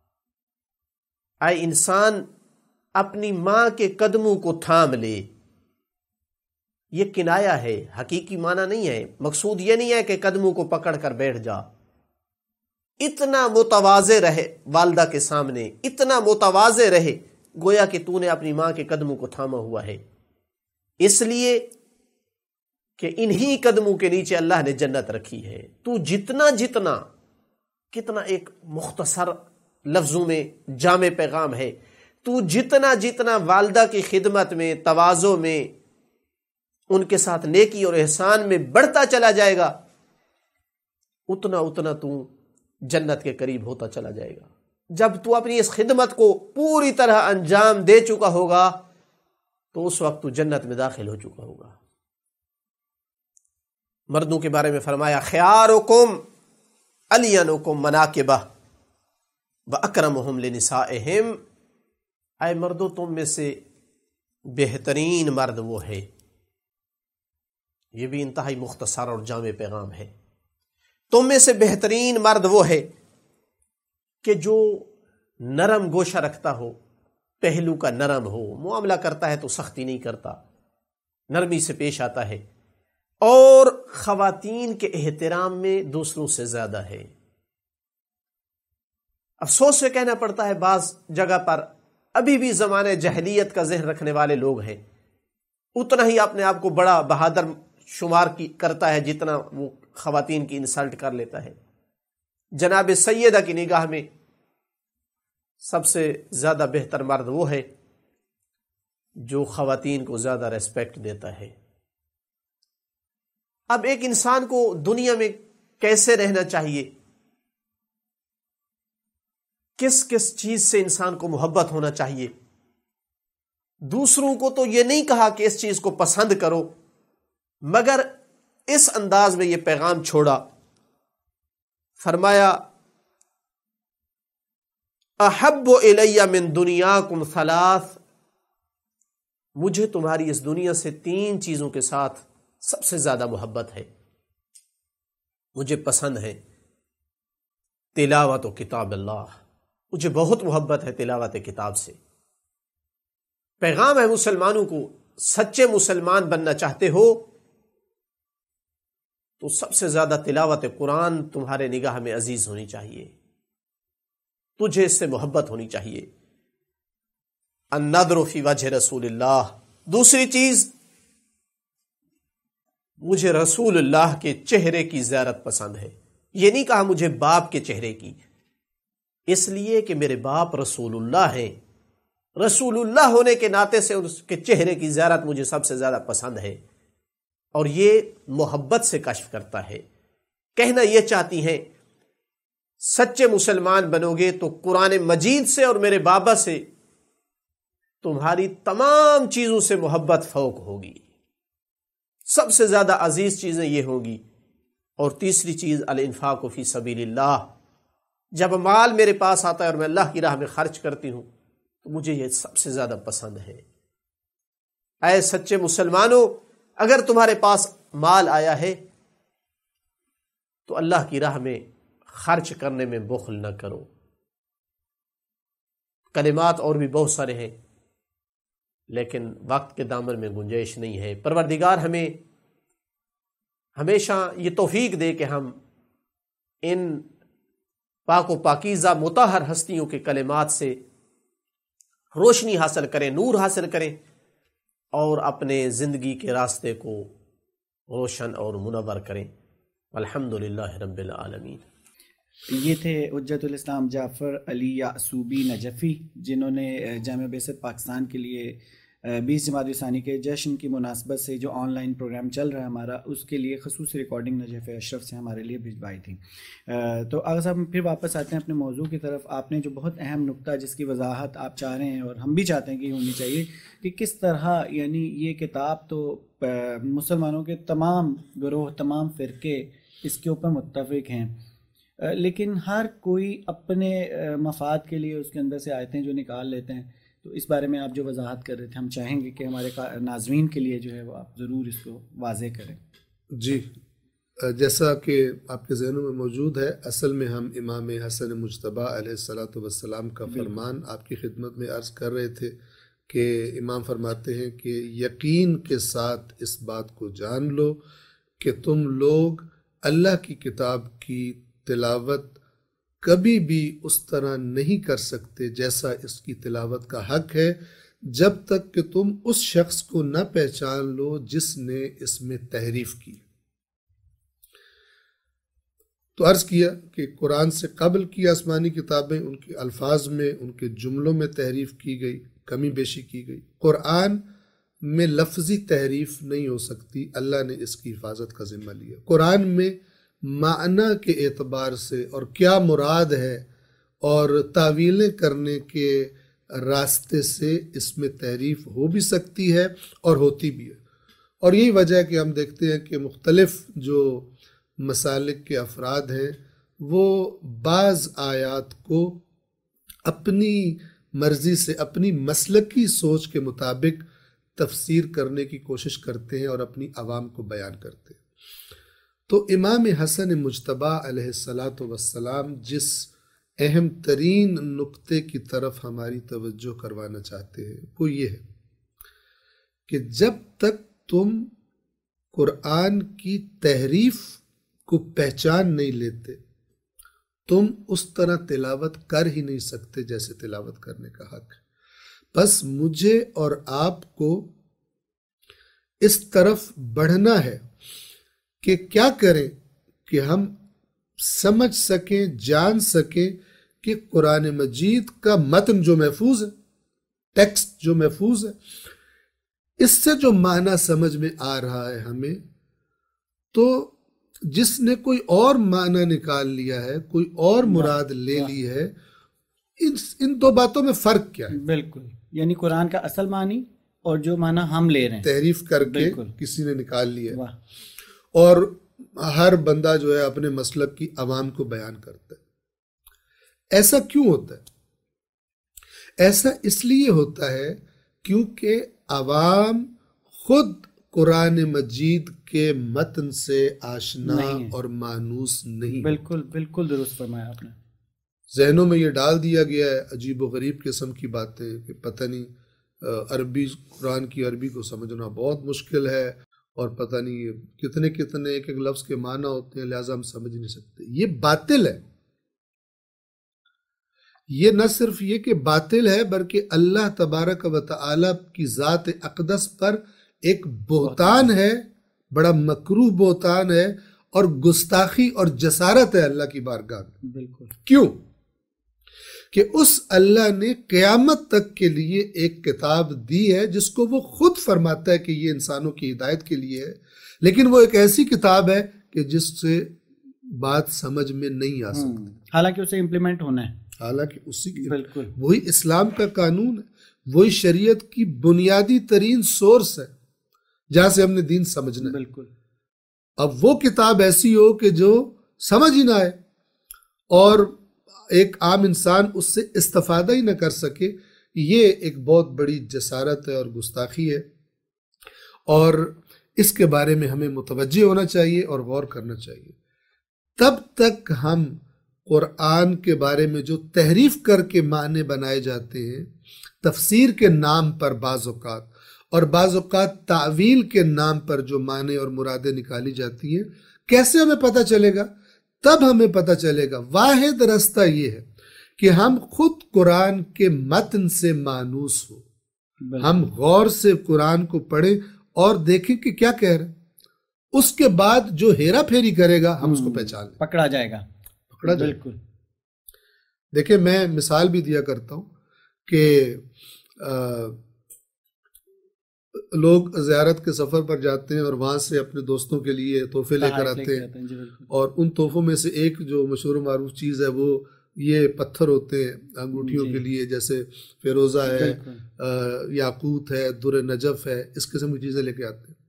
اے انسان اپنی ماں کے قدموں کو تھام لے. یہ کنایا ہے، حقیقی معنی نہیں ہے. مقصود یہ نہیں ہے کہ قدموں کو پکڑ کر بیٹھ جا. اتنا متواضع رہے والدہ کے سامنے، اتنا متواضع رہے گویا کہ تو نے اپنی ماں کے قدموں کو تھاما ہوا ہے، اس لیے کہ انہی قدموں کے نیچے اللہ نے جنت رکھی ہے. تو جتنا جتنا کتنا ایک مختصر لفظوں میں جامع پیغام ہے، تو جتنا جتنا والدہ کی خدمت میں، تواضع میں، ان کے ساتھ نیکی اور احسان میں بڑھتا چلا جائے گا، اتنا اتنا تو جنت کے قریب ہوتا چلا جائے گا. جب تو اپنی اس خدمت کو پوری طرح انجام دے چکا ہوگا تو اس وقت تو جنت میں داخل ہو چکا ہوگا. مردوں کے بارے میں فرمایا خیارکم الینکم مناکبہ واکرمہم لنسائہم. اے مردوں تم میں سے بہترین مرد وہ ہے. یہ بھی انتہائی مختصر اور جامع پیغام ہے. تم میں سے بہترین مرد وہ ہے کہ جو نرم گوشہ رکھتا ہو، پہلو کا نرم ہو، معاملہ کرتا ہے تو سختی نہیں کرتا، نرمی سے پیش آتا ہے، اور خواتین کے احترام میں دوسروں سے زیادہ ہے. افسوس سے کہنا پڑتا ہے بعض جگہ پر ابھی بھی زمانے جہلیت کا ذہن رکھنے والے لوگ ہیں. اتنا ہی اپنے آپ کو بڑا بہادر شمار کی کرتا ہے جتنا وہ خواتین کی انسلٹ کر لیتا ہے. جناب سیدہ کی نگاہ میں سب سے زیادہ بہتر مرد وہ ہے جو خواتین کو زیادہ ریسپیکٹ دیتا ہے. اب ایک انسان کو دنیا میں کیسے رہنا چاہیے، کس کس چیز سے انسان کو محبت ہونا چاہیے، دوسروں کو تو یہ نہیں کہا کہ اس چیز کو پسند کرو، مگر اس انداز میں یہ پیغام چھوڑا. فرمایا احب الی من دنیاکم ثلاث. مجھے تمہاری اس دنیا سے تین چیزوں کے ساتھ سب سے زیادہ محبت ہے، مجھے پسند ہے. تلاوت و کتاب اللہ، مجھے بہت محبت ہے تلاوت کتاب سے. پیغام ہے مسلمانوں کو، سچے مسلمان بننا چاہتے ہو تو سب سے زیادہ تلاوت قرآن تمہارے نگاہ میں عزیز ہونی چاہیے، تجھے اس سے محبت ہونی چاہیے. النظر فی وجہ رسول اللہ. دوسری چیز، مجھے رسول اللہ کے چہرے کی زیارت پسند ہے. یہ نہیں کہا مجھے باپ کے چہرے کی، اس لیے کہ میرے باپ رسول اللہ ہیں، رسول اللہ ہونے کے ناطے سے اس کے چہرے کی زیارت مجھے سب سے زیادہ پسند ہے. اور یہ محبت سے کشف کرتا ہے. کہنا یہ چاہتی ہیں سچے مسلمان بنو گے تو قرآن مجید سے اور میرے بابا سے تمہاری تمام چیزوں سے محبت فوق ہوگی، سب سے زیادہ عزیز چیزیں یہ ہوگی. اور تیسری چیز الانفاق فی سبیل اللہ، جب مال میرے پاس آتا ہے اور میں اللہ کی راہ میں خرچ کرتی ہوں تو مجھے یہ سب سے زیادہ پسند ہے۔ اے سچے مسلمانوں، اگر تمہارے پاس مال آیا ہے تو اللہ کی راہ میں خرچ کرنے میں بخل نہ کرو۔ کلمات اور بھی بہت سارے ہیں لیکن وقت کے دامن میں گنجائش نہیں ہے۔ پروردگار ہمیں ہمیشہ یہ توفیق دے کہ ہم ان پاک و پاکیزہ مطہر ہستیوں کے کلمات سے روشنی حاصل کریں، نور حاصل کریں اور اپنے زندگی کے راستے کو روشن اور منور کریں۔ الحمدللہ رب العالمین۔ یہ تھے حجت الاسلام جعفر علی یعصوبی نجفی، جنہوں نے جامعہ بعثت پاکستان کے لیے بیس جمادی ثانی کے جشن کی مناسبت سے جو آن لائن پروگرام چل رہا ہے ہمارا، اس کے لیے خصوصی ریکارڈنگ نجف اشرف سے ہمارے لیے بھجوائی تھی۔ تو آغا صاحب پھر واپس آتے ہیں اپنے موضوع کی طرف۔ آپ نے جو بہت اہم نقطہ جس کی وضاحت آپ چاہ رہے ہیں اور ہم بھی چاہتے ہیں کہ ہونی چاہیے کہ کس طرح یعنی یہ کتاب تو مسلمانوں کے تمام گروہ، تمام فرقے اس کے اوپر متفق ہیں، لیکن ہر کوئی اپنے مفاد کے لیے اس کے اندر سے آیتیں جو نکال لیتے ہیں۔ تو اس بارے میں آپ جو وضاحت کر رہے تھے، ہم چاہیں گے کہ ہمارے ناظرین کے لیے جو ہے وہ آپ ضرور اس کو واضح کریں۔ جی، جیسا کہ آپ کے ذہنوں میں موجود ہے، اصل میں ہم امام حسن مجتبیٰ علیہ الصلاۃ والسلام کا فرمان آپ کی خدمت میں عرض کر رہے تھے کہ امام فرماتے ہیں کہ یقین کے ساتھ اس بات کو جان لو کہ تم لوگ اللہ کی کتاب کی تلاوت کبھی بھی اس طرح نہیں کر سکتے جیسا اس کی تلاوت کا حق ہے، جب تک کہ تم اس شخص کو نہ پہچان لو جس نے اس میں تحریف کی۔ تو عرض کیا کہ قرآن سے قبل کی آسمانی کتابیں، ان کے الفاظ میں، ان کے جملوں میں تحریف کی گئی، کمی بیشی کی گئی۔ قرآن میں لفظی تحریف نہیں ہو سکتی، اللہ نے اس کی حفاظت کا ذمہ لیا۔ قرآن میں معنی کے اعتبار سے اور کیا مراد ہے اور تعویلیں کرنے کے راستے سے اس میں تحریف ہو بھی سکتی ہے اور ہوتی بھی ہے، اور یہی وجہ ہے کہ ہم دیکھتے ہیں کہ مختلف جو مسالک کے افراد ہیں وہ بعض آیات کو اپنی مرضی سے، اپنی مسلکی سوچ کے مطابق تفسیر کرنے کی کوشش کرتے ہیں اور اپنی عوام کو بیان کرتے ہیں۔ تو امام حسن مجتبیٰ علیہ الصلاۃ والسلام جس اہم ترین نقطے کی طرف ہماری توجہ کروانا چاہتے ہیں وہ یہ ہے کہ جب تک تم قرآن کی تحریف کو پہچان نہیں لیتے، تم اس طرح تلاوت کر ہی نہیں سکتے جیسے تلاوت کرنے کا حق ہے۔ بس مجھے اور آپ کو اس طرف بڑھنا ہے کہ کیا کریں کہ ہم سمجھ سکیں، جان سکیں کہ قرآن مجید کا متن جو محفوظ ہے، ٹیکسٹ جو محفوظ ہے، اس سے جو معنی سمجھ میں آ رہا ہے ہمیں، تو جس نے کوئی اور معنی نکال لیا ہے، کوئی اور مراد لے لی ہے، ان دو باتوں میں فرق کیا ہے؟ بالکل، یعنی قرآن کا اصل معنی اور جو معنی ہم لے رہے ہیں تحریف کر کے کسی نے نکال لیا ہے، اور ہر بندہ جو ہے اپنے مسلک کی عوام کو بیان کرتا ہے۔ ایسا کیوں ہوتا ہے؟ ایسا اس لیے ہوتا ہے کیونکہ عوام خود قرآن مجید کے متن سے آشنا اور مانوس نہیں۔ بالکل بالکل درست فرمایا آپ نے۔ ذہنوں میں یہ ڈال دیا گیا ہے عجیب و غریب قسم کی باتیں کہ پتہ نہیں عربی، قرآن کی عربی کو سمجھنا بہت مشکل ہے، اور پتہ نہیں کتنے کتنے ایک ایک لفظ کے معنی ہوتے ہیں، لہٰذا ہم سمجھ نہیں سکتے۔ یہ باطل ہے۔ یہ نہ صرف یہ کہ باطل ہے بلکہ اللہ تبارک و تعالی کی ذات اقدس پر ایک بہتان ہے، بڑا مکروہ بہتان ہے، اور گستاخی اور جسارت ہے اللہ کی بارگاہ میں۔ بالکل۔ کیوں؟ کہ اس اللہ نے قیامت تک کے لیے ایک کتاب دی ہے جس کو وہ خود فرماتا ہے کہ یہ انسانوں کی ہدایت کے لیے ہے، لیکن وہ ایک ایسی کتاب ہے کہ جس سے بات سمجھ میں نہیں آ سکتی، حالانکہ اسے امپلیمنٹ ہونا ہے، حالانکہ اسی کی بالکل وہی اسلام کا قانون ہے، وہی شریعت کی بنیادی ترین سورس ہے جہاں سے ہم نے دین سمجھنا ہے۔ بالکل۔ اب وہ کتاب ایسی ہو کہ جو سمجھ ہی نہ آئے، اور ایک عام انسان اس سے استفادہ ہی نہ کر سکے، یہ ایک بہت بڑی جسارت ہے اور گستاخی ہے، اور اس کے بارے میں ہمیں متوجہ ہونا چاہیے اور غور کرنا چاہیے۔ تب تک ہم قرآن کے بارے میں جو تحریف کر کے معنی بنائے جاتے ہیں تفسیر کے نام پر بعض اوقات، اور بعض اوقات تعویل کے نام پر جو معنی اور مرادیں نکالی جاتی ہیں، کیسے ہمیں پتہ چلے گا؟ تب ہمیں پتہ چلے گا واحد راستہ یہ ہے کہ ہم خود قرآن کے متن سے مانوس ہو، ہم غور سے قرآن کو پڑھیں اور دیکھیں کہ کیا کہہ رہے ہیں، اس کے بعد جو ہیرا پھیری کرے گا ہم اس کو پہچان لیں، پکڑا جائے گا، پکڑا جائے گا۔ بالکل۔ دیکھیں میں مثال بھی دیا کرتا ہوں کہ لوگ زیارت کے سفر پر جاتے ہیں اور وہاں سے اپنے دوستوں کے لیے تحفے لے کر آتے ہیں، اور ان تحفوں میں سے ایک جو مشہور و معروف چیز ہے وہ یہ پتھر ہوتے ہیں انگوٹھیوں کے لیے، جیسے فیروزہ ہے، یاقوت ہے، در نجف ہے، اس قسم کی چیزیں لے کے آتے ہیں۔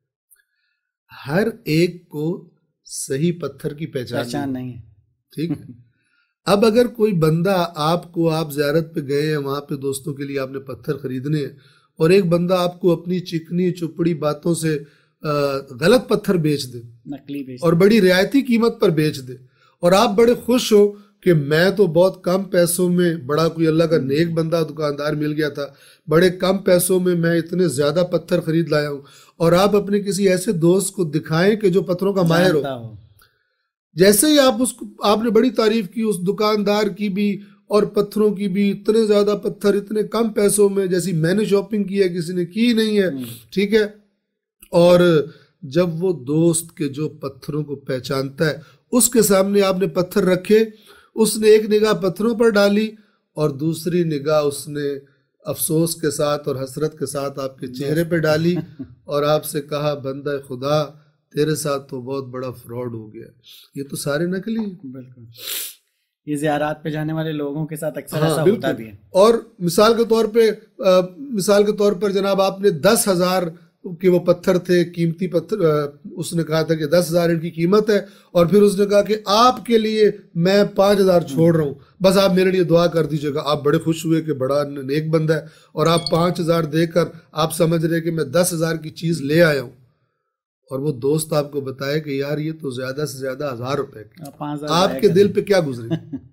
ہر ایک کو صحیح پتھر کی پہچان نہیں ہے، ٹھیک ہے؟ اب اگر کوئی بندہ آپ کو، آپ زیارت پہ گئے ہیں، وہاں پہ دوستوں کے لیے آپ نے پتھر خریدنے ہیں، اور ایک بندہ آپ کو اپنی چکنی چپڑی باتوں سے غلط پتھر بیچ دے، نقلی بیچ، اور بڑی رعایتی قیمت پر بیچ دے، اور آپ بڑے خوش ہو کہ میں تو بہت کم پیسوں میں، بڑا کوئی اللہ کا نیک بندہ دکاندار مل گیا تھا، بڑے کم پیسوں میں میں اتنے زیادہ پتھر خرید لایا ہوں، اور آپ اپنے کسی ایسے دوست کو دکھائیں کہ جو پتھروں کا ماہر ہو، جیسے ہی آپ اس کو، آپ نے بڑی تعریف کی اس دکاندار کی بھی اور پتھروں کی بھی، اتنے زیادہ پتھر اتنے کم پیسوں میں، جیسی میں نے شاپنگ کی ہے کسی نے کی نہیں ہے، ٹھیک ہے؟ اور جب وہ دوست کے جو پتھروں کو پہچانتا ہے، اس کے سامنے آپ نے پتھر رکھے، اس نے ایک نگاہ پتھروں پر ڈالی اور دوسری نگاہ اس نے افسوس کے ساتھ اور حسرت کے ساتھ آپ کے چہرے پہ ڈالی، اور آپ سے کہا بندہ خدا تیرے ساتھ تو بہت بڑا فراڈ ہو گیا، یہ تو سارے نقلی ہیں۔ بالکل، یہ زیارات پہ جانے والے لوگوں کے ساتھ اکثر ایسا ہوتا بھی ہے۔ اور مثال کے طور پہ مثال کے طور پر جناب آپ نے دس ہزار کہ وہ پتھر تھے، قیمتی پتھر، اس نے کہا تھا کہ دس ہزار ان کی قیمت ہے، اور پھر اس نے کہا کہ آپ کے لیے میں پانچ ہزار چھوڑ رہا ہوں، بس آپ میرے لیے دعا کر دیجیے گا۔ آپ بڑے خوش ہوئے کہ بڑا نیک بندہ ہے، اور آپ پانچ ہزار دے کر آپ سمجھ رہے کہ میں دس ہزار کی چیز لے آیا ہوں، اور وہ دوست آپ کو بتائے کہ یار یہ تو زیادہ سے زیادہ ہزار روپے کی، آپ کے دل پہ کیا گزرے؟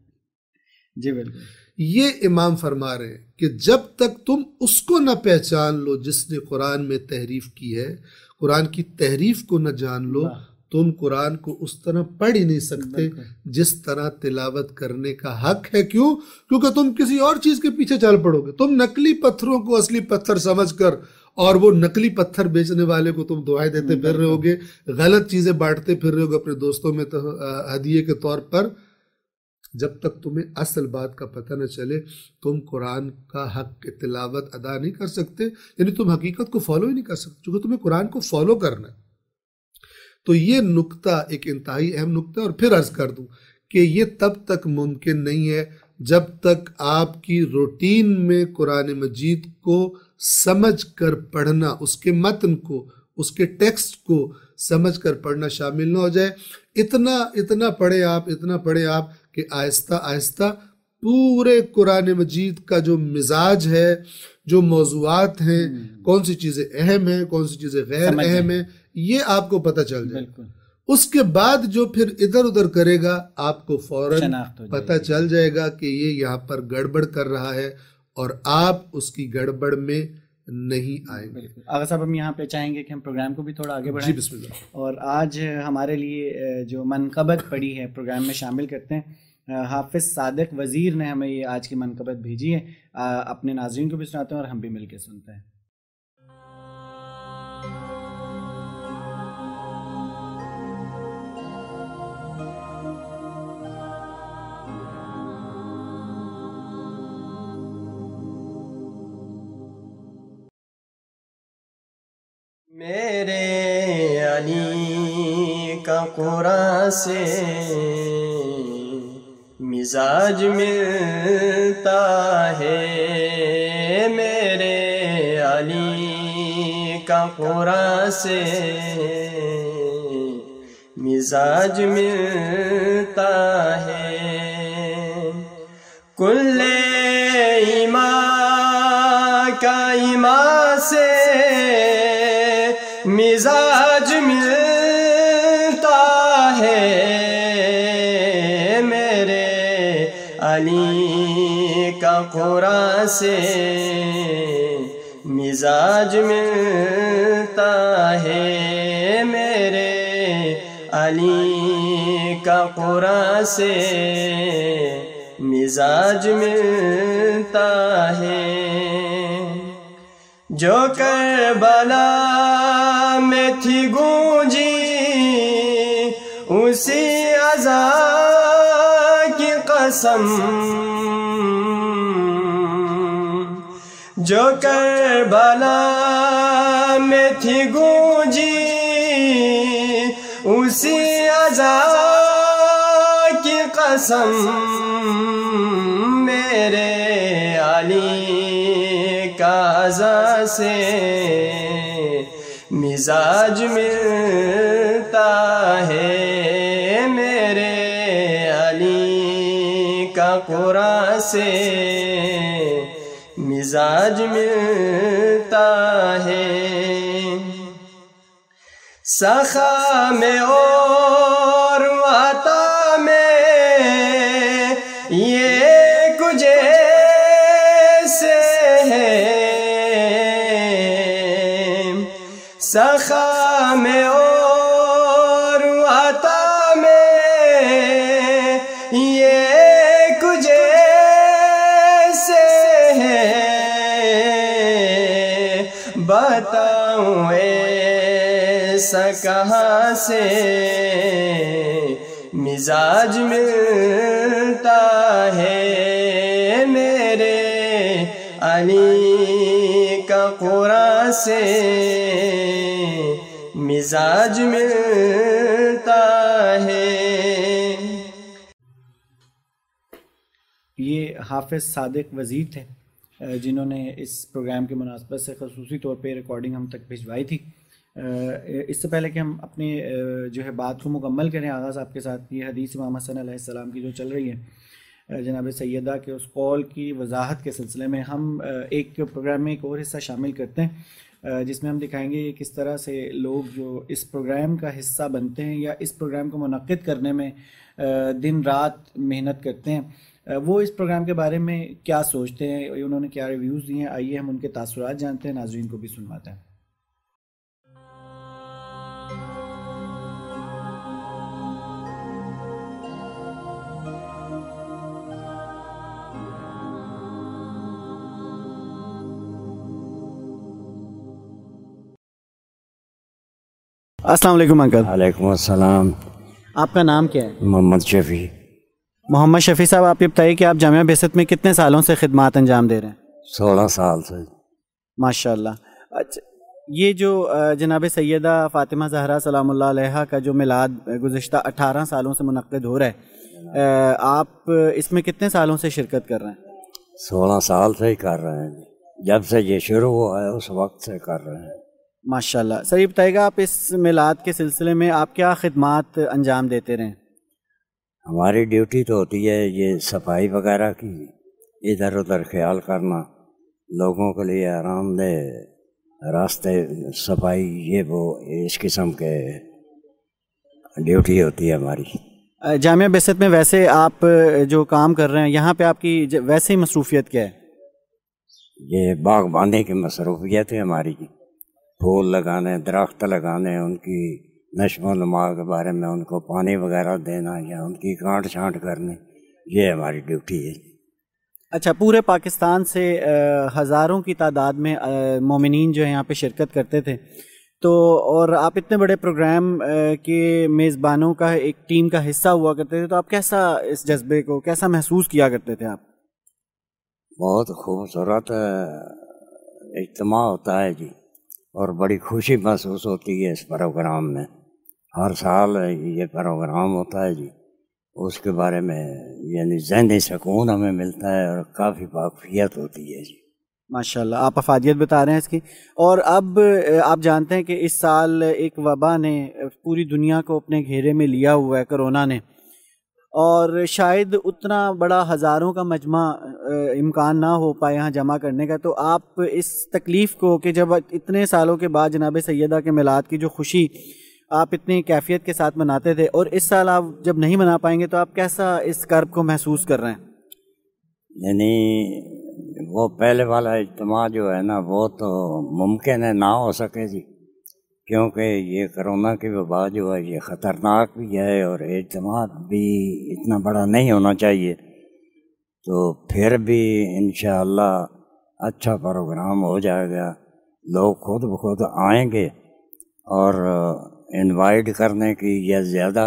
جی بالکل، یہ امام فرما رہے ہیں کہ جب تک تم اس کو نہ پہچان لو جس نے قرآن میں تحریف کی ہے، قرآن کی تحریف کو نہ جان لو، تم قرآن کو اس طرح پڑھ ہی نہیں سکتے جس طرح تلاوت کرنے کا حق ہے۔ کیوں؟ کیونکہ تم کسی اور چیز کے پیچھے چل پڑو گے، تم نقلی پتھروں کو اصلی پتھر سمجھ کر، اور وہ نقلی پتھر بیچنے والے کو تم دعائیں دیتے پھر رہے ہوگے، غلط چیزیں بانٹتے پھر رہے ہوگے اپنے دوستوں میں ہدیے کے طور پر۔ جب تک تمہیں اصل بات کا پتہ نہ چلے تم قرآن کا حق کی تلاوت ادا نہیں کر سکتے، یعنی تم حقیقت کو فالو ہی نہیں کر سکتے، کیونکہ تمہیں قرآن کو فالو کرنا ہے۔ تو یہ نقطہ ایک انتہائی اہم نقطہ، اور پھر عرض کر دوں کہ یہ تب تک ممکن نہیں ہے جب تک آپ کی روٹین میں قرآن مجید کو سمجھ کر پڑھنا، اس کے متن کو، اس کے ٹیکسٹ کو سمجھ کر پڑھنا شامل نہ ہو جائے۔ اتنا اتنا پڑھے آپ اتنا پڑھے آپ کہ آہستہ آہستہ پورے قرآن مجید کا جو مزاج ہے، جو موضوعات ہیں، کون سی چیزیں اہم ہیں، کون سی چیزیں غیر اہم ہیں، یہ آپ کو پتہ چل جائے۔ اس کے بعد جو پھر ادھر ادھر کرے گا آپ کو فوراً پتہ چل جائے گا کہ یہ یہاں پر گڑبڑ کر رہا ہے، اور آپ اس کی گڑبڑ میں نہیں آئیں گے۔ آغا صاحب ہم یہاں پہ چاہیں گے کہ ہم پروگرام کو بھی تھوڑا آگے بڑھائیں۔ جی بسم اللہ۔ اور آج ہمارے لیے جو منقبت پڑی ہے پروگرام میں شامل کرتے ہیں، حافظ صادق وزیر نے ہمیں یہ آج کی منقبت بھیجی ہے، اپنے ناظرین کو بھی سناتے ہیں اور ہم بھی مل کے سنتے ہیں۔ میرے علی کا قرآن سے مزاج ملتا ہے، میرے علی کا قرآن سے مزاج ملتا ہے، کل ایمان کا ایمان سے مزاج ملتا ہے میرے علی کا قرآن سے مزاج ملتا ہے میرے علی کا قرآن سے مزاج ملتا ہے جو کربلا میں تھی گونجی اسی عزا کی قسم جو کربلا میں تھی گونجی اسی عزا کی قسم میرے علی کا عزا سے مزاج ملتا ہے میرے علی کا قرآن سے مزاج ملتا ہے سخا میں اور عطا میں یہ کچھ ایسے ہے سخا میں اور عطا میں یہ کچھ ایسے ہے بتاؤں ایسا کہاں سے مزاج ملتا ہے میرے علی کا قرآن سے مزاج ملتا ہے. یہ حافظ صادق وزیر تھے جنہوں نے اس پروگرام کی مناسبت سے خصوصی طور پہ ریکارڈنگ ہم تک بھجوائی تھی. اس سے پہلے کہ ہم اپنے جو ہے بات کو مکمل کریں آغاز آپ کے ساتھ یہ حدیث امام حسن علیہ السلام کی جو چل رہی ہے جناب سیدہ کے اس قول کی وضاحت کے سلسلے میں ہم ایک پروگرام میں ایک اور حصہ شامل کرتے ہیں جس میں ہم دکھائیں گے کس طرح سے لوگ جو اس پروگرام کا حصہ بنتے ہیں یا اس پروگرام کو منعقد کرنے میں دن رات محنت کرتے ہیں وہ اس پروگرام کے بارے میں کیا سوچتے ہیں, انہوں نے کیا ریویوز دیے ہیں. آئیے ہم ان کے تاثرات جانتے ہیں, ناظرین کو بھی سنواتے ہیں. السلام علیکم انکل. وعلیکم السلام. آپ کا نام کیا ہے؟ محمد شفیع. محمد شفیع صاحب, آپ یہ بتائیے کہ آپ جامعہ بعثت میں کتنے سالوں سے خدمات انجام دے رہے ہیں؟ سولہ سال سے. ماشاء اللہ. اچھا, یہ جو جناب سیدہ فاطمہ زہرا سلام اللہ علیہا کا جو میلاد گزشتہ اٹھارہ سالوں سے منعقد ہو رہا ہے, آپ اس میں کتنے سالوں سے شرکت کر رہے ہیں؟ سولہ سال سے ہی کر رہے ہیں, جب سے یہ شروع ہوا ہے اس وقت سے کر رہے ہیں. ماشاء اللہ. سر یہ بتائیے گا آپ اس میلاد کے سلسلے میں آپ کیا خدمات انجام دیتے رہے؟ ہماری ڈیوٹی تو ہوتی ہے یہ صفائی وغیرہ کی, ادھر ادھر خیال کرنا, لوگوں کے لیے آرام دہ راستے صفائی, یہ وہ اس قسم کے ڈیوٹی ہوتی ہے ہماری. جامعہ بعثت میں ویسے آپ جو کام کر رہے ہیں یہاں پہ آپ کی ویسے ہی مصروفیت کیا ہے؟ یہ باغبانی کی مصروفیت ہے ہماری, پھول لگانے, درخت لگانے, ان کی نشو و نما کے بارے میں ان کو پانی وغیرہ دینا یا ان کی کانٹ چھانٹ کرنی, یہ ہماری ڈیوٹی ہے. اچھا, پورے پاکستان سے ہزاروں کی تعداد میں مومنین جو یہاں پہ شرکت کرتے تھے, تو اور آپ اتنے بڑے پروگرام کے میزبانوں کا ایک ٹیم کا حصہ ہوا کرتے تھے, تو آپ کیسا اس جذبے کو کیسا محسوس کیا کرتے تھے آپ؟ بہت خوبصورت اجتماع ہوتا ہے جی, اور بڑی خوشی محسوس ہوتی ہے اس پروگرام میں. ہر سال یہ پروگرام ہوتا ہے جی, اس کے بارے میں یعنی ذہنی سکون ہمیں ملتا ہے اور کافی واقفیت ہوتی ہے جی. ماشاءاللہ, آپ افادیت بتا رہے ہیں اس کی. اور اب آپ جانتے ہیں کہ اس سال ایک وبا نے پوری دنیا کو اپنے گھیرے میں لیا ہوا ہے, کرونا نے, اور شاید اتنا بڑا ہزاروں کا مجمع امکان نہ ہو پائے یہاں جمع کرنے کا، تو آپ اس تکلیف کو کہ جب اتنے سالوں کے بعد جناب سیدہ کے میلاد کی جو خوشی آپ اتنی کیفیت کے ساتھ مناتے تھے، اور اس سال آپ جب نہیں منا پائیں گے، تو آپ کیسا اس کرب کو محسوس کر رہے ہیں؟ یعنی وہ پہلے والا اجتماع جو ہے نا وہ تو ممکن ہے نہ ہو سکے جی، کیونکہ یہ کرونا کی وبا جو ہے یہ خطرناک بھی ہے، اور اجتماع بھی اتنا بڑا نہیں ہونا چاہیے، تو پھر بھی انشاءاللہ اچھا پروگرام ہو جائے گا، لوگ خود بخود آئیں گے، اور انوائٹ کرنے کی یا زیادہ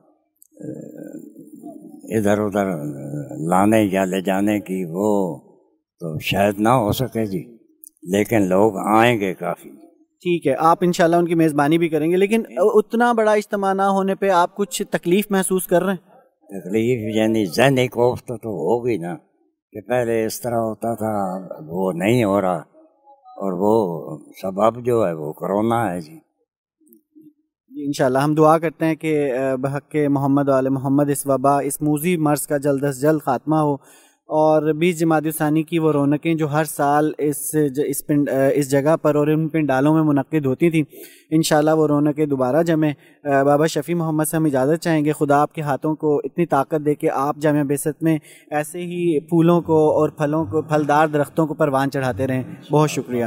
ادھر ادھر لانے یا لے جانے کی وہ تو شاید نہ ہو سکے جی، لیکن لوگ آئیں گے کافی۔ ٹھیک ہے، آپ انشاءاللہ ان کی میزبانی بھی کریں گے، لیکن اتنا بڑا اجتماع نہ ہونے پہ آپ کچھ تکلیف محسوس کر رہے ہیں؟ تکلیف یعنی ذہنی کوفت تو ہوگی نا، کہ پہلے اس طرح ہوتا تھا، وہ نہیں ہو رہا، اور وہ سبب جو ہے وہ کرونا ہے جی۔ انشاءاللہ ہم دعا کرتے ہیں کہ بحق محمد و آل محمد اس وبا، اس موذی مرض کا جلد از جلد خاتمہ ہو، اور بیس جمادی الثانی کی وہ رونقیں جو ہر سال اس اس پنڈ اس جگہ پر اور ان پنڈالوں میں منعقد ہوتی تھیں، انشاءاللہ وہ رونقیں دوبارہ جمیں۔ بابا شفیع محمد سے ہم اجازت چاہیں گے، خدا آپ کے ہاتھوں کو اتنی طاقت دے کہ آپ جامعہ بعثت میں ایسے ہی پھولوں کو اور پھلوں کو، پھلدار درختوں کو پروان چڑھاتے رہیں۔ بہت شکریہ۔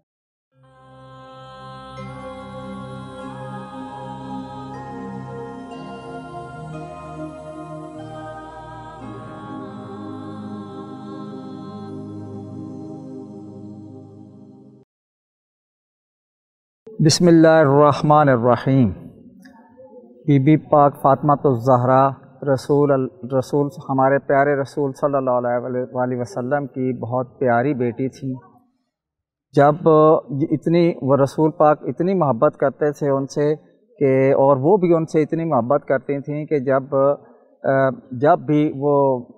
بسم اللہ الرحمن الرحیم۔ بی بی پاک فاطمہ الزہرا رسول رسول ہمارے پیارے رسول صلی اللہ علیہ وسلم کی بہت پیاری بیٹی تھی۔ جب اتنی وہ رسول پاک اتنی محبت کرتے تھے ان سے کہ، اور وہ بھی ان سے اتنی محبت کرتی تھیں کہ جب جب بھی وہ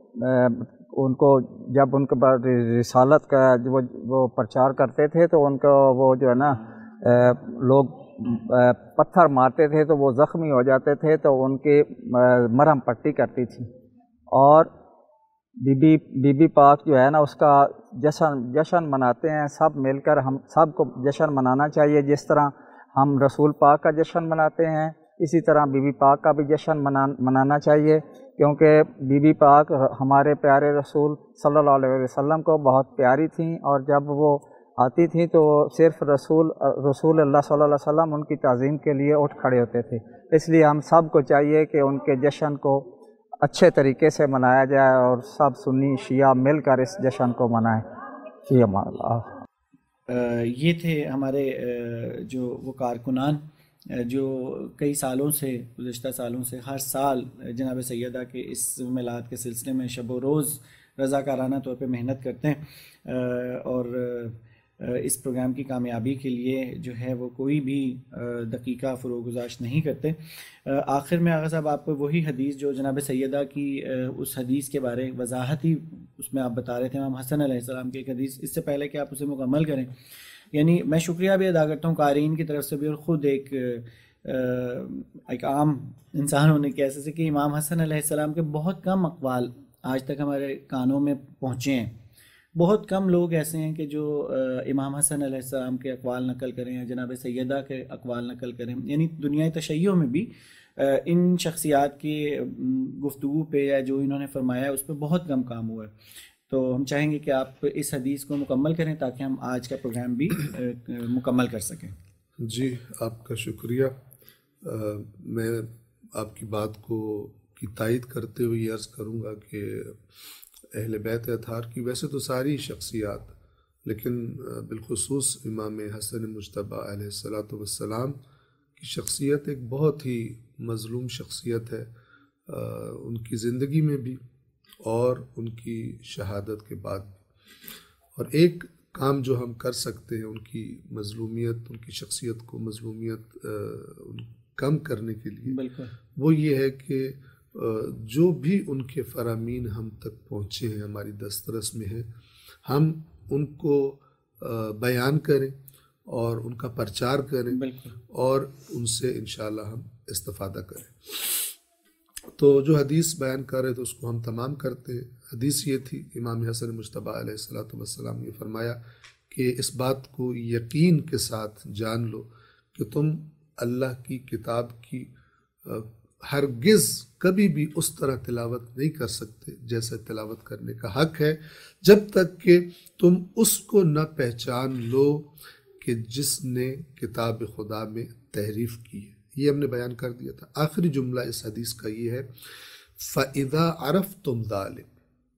ان کو جب ان کے رسالت کا وہ وہ پرچار کرتے تھے تو ان کا وہ جو ہے نا لوگ پتھر مارتے تھے تو وہ زخمی ہو جاتے تھے، تو ان کے مرہم پٹی کرتی تھی، اور بی بی بی بی پاک جو ہے نا اس کا جشن جشن مناتے ہیں سب مل کر۔ ہم سب کو جشن منانا چاہیے، جس طرح ہم رسول پاک کا جشن مناتے ہیں اسی طرح بی بی پاک کا بھی جشن منانا چاہیے، کیونکہ بی بی پاک ہمارے پیارے رسول صلی اللہ علیہ وسلم کو بہت پیاری تھیں، اور جب وہ آتی تھیں تو صرف رسول رسول اللہ صلی اللہ علیہ وسلم ان کی تعظیم کے لیے اٹھ کھڑے ہوتے تھے۔ اس لیے ہم سب کو چاہیے کہ ان کے جشن کو اچھے طریقے سے منایا جائے، اور سب سنی شیعہ مل کر اس جشن کو منائیں۔ فی امان اللہ۔ یہ تھے ہمارے جو وہ کارکنان جو کئی سالوں سے، گزشتہ سالوں سے ہر سال جناب سیدہ کے اس میلاد کے سلسلے میں شب و روز رضاکارانہ طور پہ محنت کرتے ہیں، اور اس پروگرام کی کامیابی کے لیے جو ہے وہ کوئی بھی دقیقہ فروغ گزاشت نہیں کرتے۔ آخر میں آغا صاحب آپ وہی حدیث جو جناب سیدہ کی اس حدیث کے بارے وضاحت ہی اس میں آپ بتا رہے تھے، امام حسن علیہ السلام کی ایک حدیث، اس سے پہلے کہ آپ اسے مکمل کریں، یعنی میں شکریہ بھی ادا کرتا ہوں قارئین کی طرف سے بھی، اور خود ایک ایک عام انسان ہونے کے حیثیت سے کہ امام حسن علیہ السلام کے بہت کم اقوال آج تک ہمارے کانوں میں پہنچے ہیں۔ بہت کم لوگ ایسے ہیں کہ جو امام حسن علیہ السلام کے اقوال نقل کریں یا جناب سیدہ کے اقوال نقل کریں، یعنی دنیا تشیع میں بھی ان شخصیات کی گفتگو پہ یا جو انہوں نے فرمایا ہے اس پہ بہت کم کام ہوا ہے۔ تو ہم چاہیں گے کہ آپ اس حدیث کو مکمل کریں تاکہ ہم آج کا پروگرام بھی مکمل کر سکیں۔ جی آپ کا شکریہ۔ میں آپ کی بات کو کی تائید کرتے ہوئے یہ عرض کروں گا کہ اہل بیت اطہار کی ویسے تو ساری شخصیات، لیکن بالخصوص امام حسن مجتبیٰ علیہ الصلاۃ والسلام کی شخصیت ایک بہت ہی مظلوم شخصیت ہے، ان کی زندگی میں بھی اور ان کی شہادت کے بعد بھی۔ اور ایک کام جو ہم کر سکتے ہیں ان کی مظلومیت، ان کی شخصیت کو مظلومیت کم کرنے کے لیے، بالکل وہ یہ ہے کہ جو بھی ان کے فرامین ہم تک پہنچے ہیں، ہماری دسترس میں ہیں، ہم ان کو بیان کریں اور ان کا پرچار کریں، اور ان سے انشاءاللہ ہم استفادہ کریں۔ تو جو حدیث بیان کر رہے تھے اس کو ہم تمام کرتے ہیں. حدیث یہ تھی، امام حسن مجتبیٰ علیہ الصلوۃ والسلام نے فرمایا کہ اس بات کو یقین کے ساتھ جان لو کہ تم اللہ کی کتاب کی ہرگز کبھی بھی اس طرح تلاوت نہیں کر سکتے جیسے تلاوت کرنے کا حق ہے، جب تک کہ تم اس کو نہ پہچان لو کہ جس نے کتاب خدا میں تحریف کی ہے. یہ ہم نے بیان کر دیا تھا. آخری جملہ اس حدیث کا یہ ہے فَإِذَا عَرَفْتُمْ ذَلِكَ،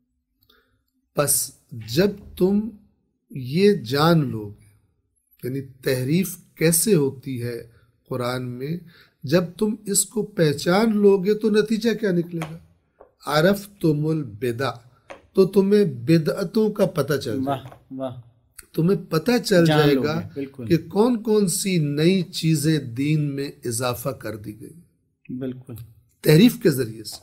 پس جب تم یہ جان لو گے، یعنی تحریف کیسے ہوتی ہے قرآن میں، جب تم اس کو پہچان لو گے تو نتیجہ کیا نکلے گا؟ عرفتم البدع، تو تمہیں بدعتوں کا پتہ چل جائے گا، تمہیں پتہ چل جائے گا کہ کون کون سی نئی چیزیں دین میں اضافہ کر دی گئی بالکل تحریف کے ذریعے سے.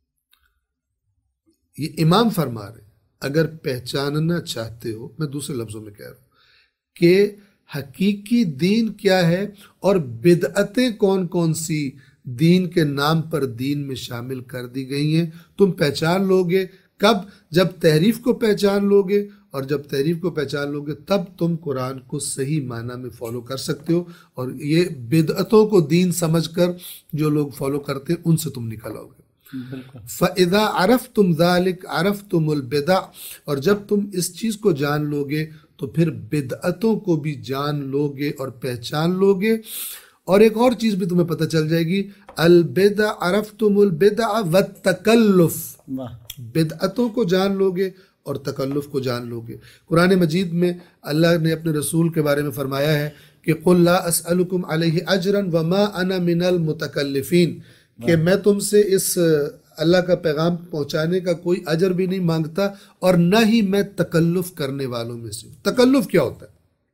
یہ امام فرما رہے اگر پہچاننا چاہتے ہو، میں دوسرے لفظوں میں کہہ رہا ہوں کہ حقیقی دین کیا ہے اور بدعتیں کون کون سی دین کے نام پر دین میں شامل کر دی گئی ہیں، تم پہچان لو گے. کب؟ جب تحریف کو پہچان لو گے، اور جب تحریف کو پہچان لو گے تب تم قرآن کو صحیح معنی میں فالو کر سکتے ہو، اور یہ بدعتوں کو دین سمجھ کر جو لوگ فالو کرتے ہیں ان سے تم نکل آؤ گے. فَإِذَا عَرَفْتُمْ ذَلِكَ عَرَفْتُمُ الْبِدَعَ، اور جب تم اس چیز کو جان لو گے تو پھر بدعتوں کو بھی جان لو گے اور پہچان لو گے. اور ایک اور چیز بھی تمہیں پتہ چل جائے گی، البدع عرفتم البدع والتکلف، بدعتوں کو جان لو گے اور تکلف کو جان لو گے. قرآن مجید میں اللہ نے اپنے رسول کے بارے میں فرمایا ہے کہ قُلْ لَا أَسْأَلُكُمْ عَلَيْهِ أَجْرًا وَمَا أَنَا مِنَ الْمُتَكَلِّفِينَ، کہ میں تم سے اس اللہ کا پیغام پہنچانے کا کوئی اجر بھی نہیں مانگتا اور نہ ہی میں تکلف کرنے والوں میں سے ہوں. تکلف کیا ہوتا ہے؟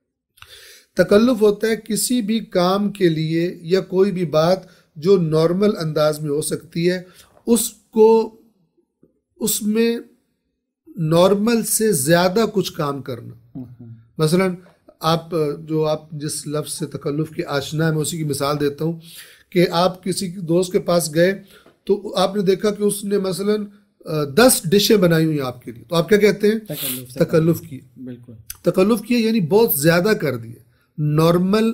تکلف ہوتا ہے کسی بھی کام کے لیے یا کوئی بھی بات جو نارمل انداز میں ہو سکتی ہے اس کو اس میں نارمل سے زیادہ کچھ کام کرنا. مثلا آپ جو آپ جس لفظ سے تکلف کی آشنا ہے میں اسی کی مثال دیتا ہوں کہ آپ کسی دوست کے پاس گئے تو آپ نے دیکھا کہ اس نے مثلا دس ڈشیں بنائی ہوئی ہیں آپ کے لیے، تو آپ کیا کہتے ہیں؟ تکلف کی. بالکل تکلف کی یعنی بہت زیادہ کر دیے. نارمل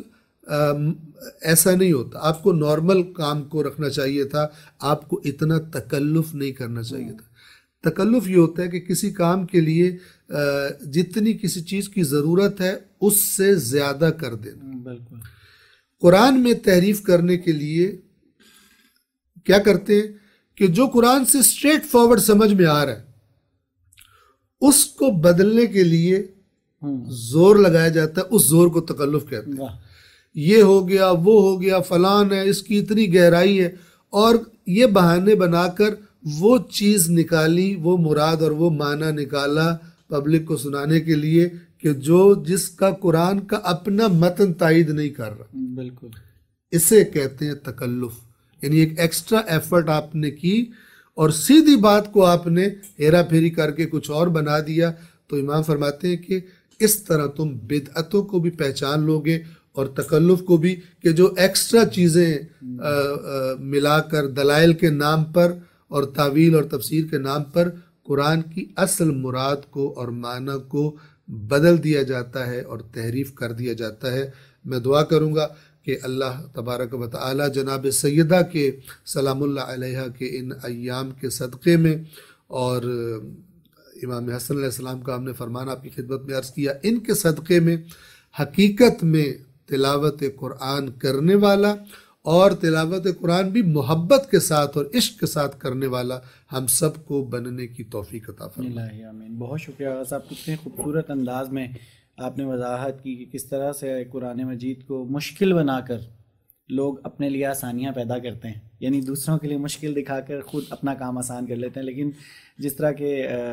ایسا نہیں ہوتا، آپ کو نارمل کام کو رکھنا چاہیے تھا، آپ کو اتنا تکلف نہیں کرنا چاہیے تھا. تکلف یہ ہوتا ہے کہ کسی کام کے لیے جتنی کسی چیز کی ضرورت ہے اس سے زیادہ کر دینا. بالکل. قرآن میں تحریف کرنے کے لیے کیا کرتے ہیں کہ جو قرآن سے اسٹریٹ فارورڈ سمجھ میں آ رہا ہے اس کو بدلنے کے لیے زور لگایا جاتا ہے، اس زور کو تکلف کہتے ہیں. یہ ہو گیا، وہ ہو گیا، فلان ہے، اس کی اتنی گہرائی ہے، اور یہ بہانے بنا کر وہ چیز نکالی، وہ مراد اور وہ معنی نکالا پبلک کو سنانے کے لیے کہ جو جس کا قرآن کا اپنا متن تائید نہیں کر رہا. بالکل. اسے کہتے ہیں تکلف، یعنی ایک ایکسٹرا ایفرٹ آپ نے کی اور سیدھی بات کو آپ نے ہیرا پھیری کر کے کچھ اور بنا دیا. تو امام فرماتے ہیں کہ اس طرح تم بدعتوں کو بھی پہچان لو گے اور تکلف کو بھی، کہ جو ایکسٹرا چیزیں آ, آ, ملا کر دلائل کے نام پر اور تعویل اور تفسیر کے نام پر قرآن کی اصل مراد کو اور معنی کو بدل دیا جاتا ہے اور تحریف کر دیا جاتا ہے. میں دعا کروں گا کہ اللہ تبارک و تعالی جناب سیدہ کے سلام اللہ علیہ کے ان ایام کے صدقے میں اور امام حسن علیہ السلام کا ہم نے فرمان آپ کی خدمت میں عرض کیا، ان کے صدقے میں حقیقت میں تلاوت قرآن کرنے والا اور تلاوت قرآن بھی محبت کے ساتھ اور عشق کے ساتھ کرنے والا ہم سب کو بننے کی توفیق عطا فرمائے. آمین. بہت شکریہ صاحب، کتنے خوبصورت انداز میں آپ نے وضاحت کی کہ کس طرح سے قرآن مجید کو مشکل بنا کر لوگ اپنے لیے آسانیاں پیدا کرتے ہیں، یعنی دوسروں کے لیے مشکل دکھا کر خود اپنا کام آسان کر لیتے ہیں. لیکن جس طرح کہ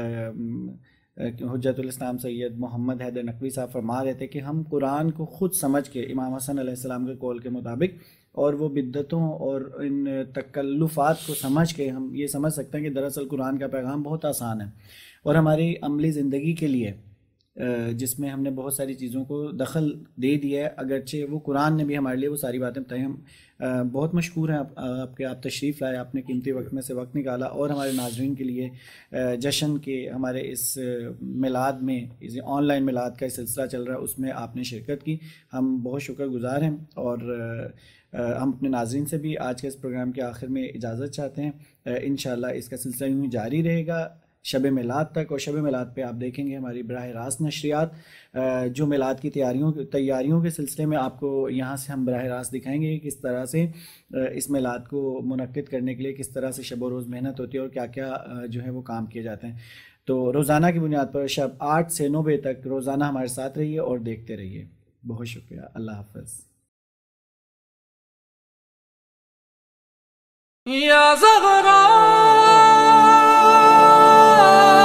حجت الاسلام سید محمد حیدر نقوی صاحب فرما رہے تھے کہ ہم قرآن کو خود سمجھ کے امام حسن علیہ السلام کے قول کے مطابق اور وہ بدعتوں اور ان تکلفات کو سمجھ کے ہم یہ سمجھ سکتے ہیں کہ دراصل قرآن کا پیغام بہت آسان ہے اور ہماری عملی زندگی کے لیے جس میں ہم نے بہت ساری چیزوں کو دخل دے دیا ہے، اگرچہ وہ قرآن نے بھی ہمارے لیے وہ ساری باتیں بتائی. ہم بہت مشکور ہیں آپ آپ کے آپ تشریف لائے، آپ نے قیمتی وقت میں سے وقت نکالا اور ہمارے ناظرین کے لیے جشن کے ہمارے اس میلاد میں، اس آن لائن میلاد کا سلسلہ چل رہا ہے، اس میں آپ نے شرکت کی. ہم بہت شکر گزار ہیں اور ہم اپنے ناظرین سے بھی آج کے اس پروگرام کے آخر میں اجازت چاہتے ہیں. انشاءاللہ اس کا سلسلہ یوں ہی جاری رہے گا شب میلاد تک، اور شب میلاد پہ آپ دیکھیں گے ہماری براہ راست نشریات جو میلاد کی تیاریوں تیاریوں کے سلسلے میں آپ کو یہاں سے ہم براہ راست دکھائیں گے کس طرح سے اس میلاد کو منعقد کرنے کے لیے کس طرح سے شب و روز محنت ہوتی ہے اور کیا کیا جو ہے وہ کام کیے جاتے ہیں. تو روزانہ کی بنیاد پر شب آٹھ سے نو بجے تک روزانہ ہمارے ساتھ رہیے اور دیکھتے رہیے. بہت شکریہ. اللہ حافظ. یا زہرا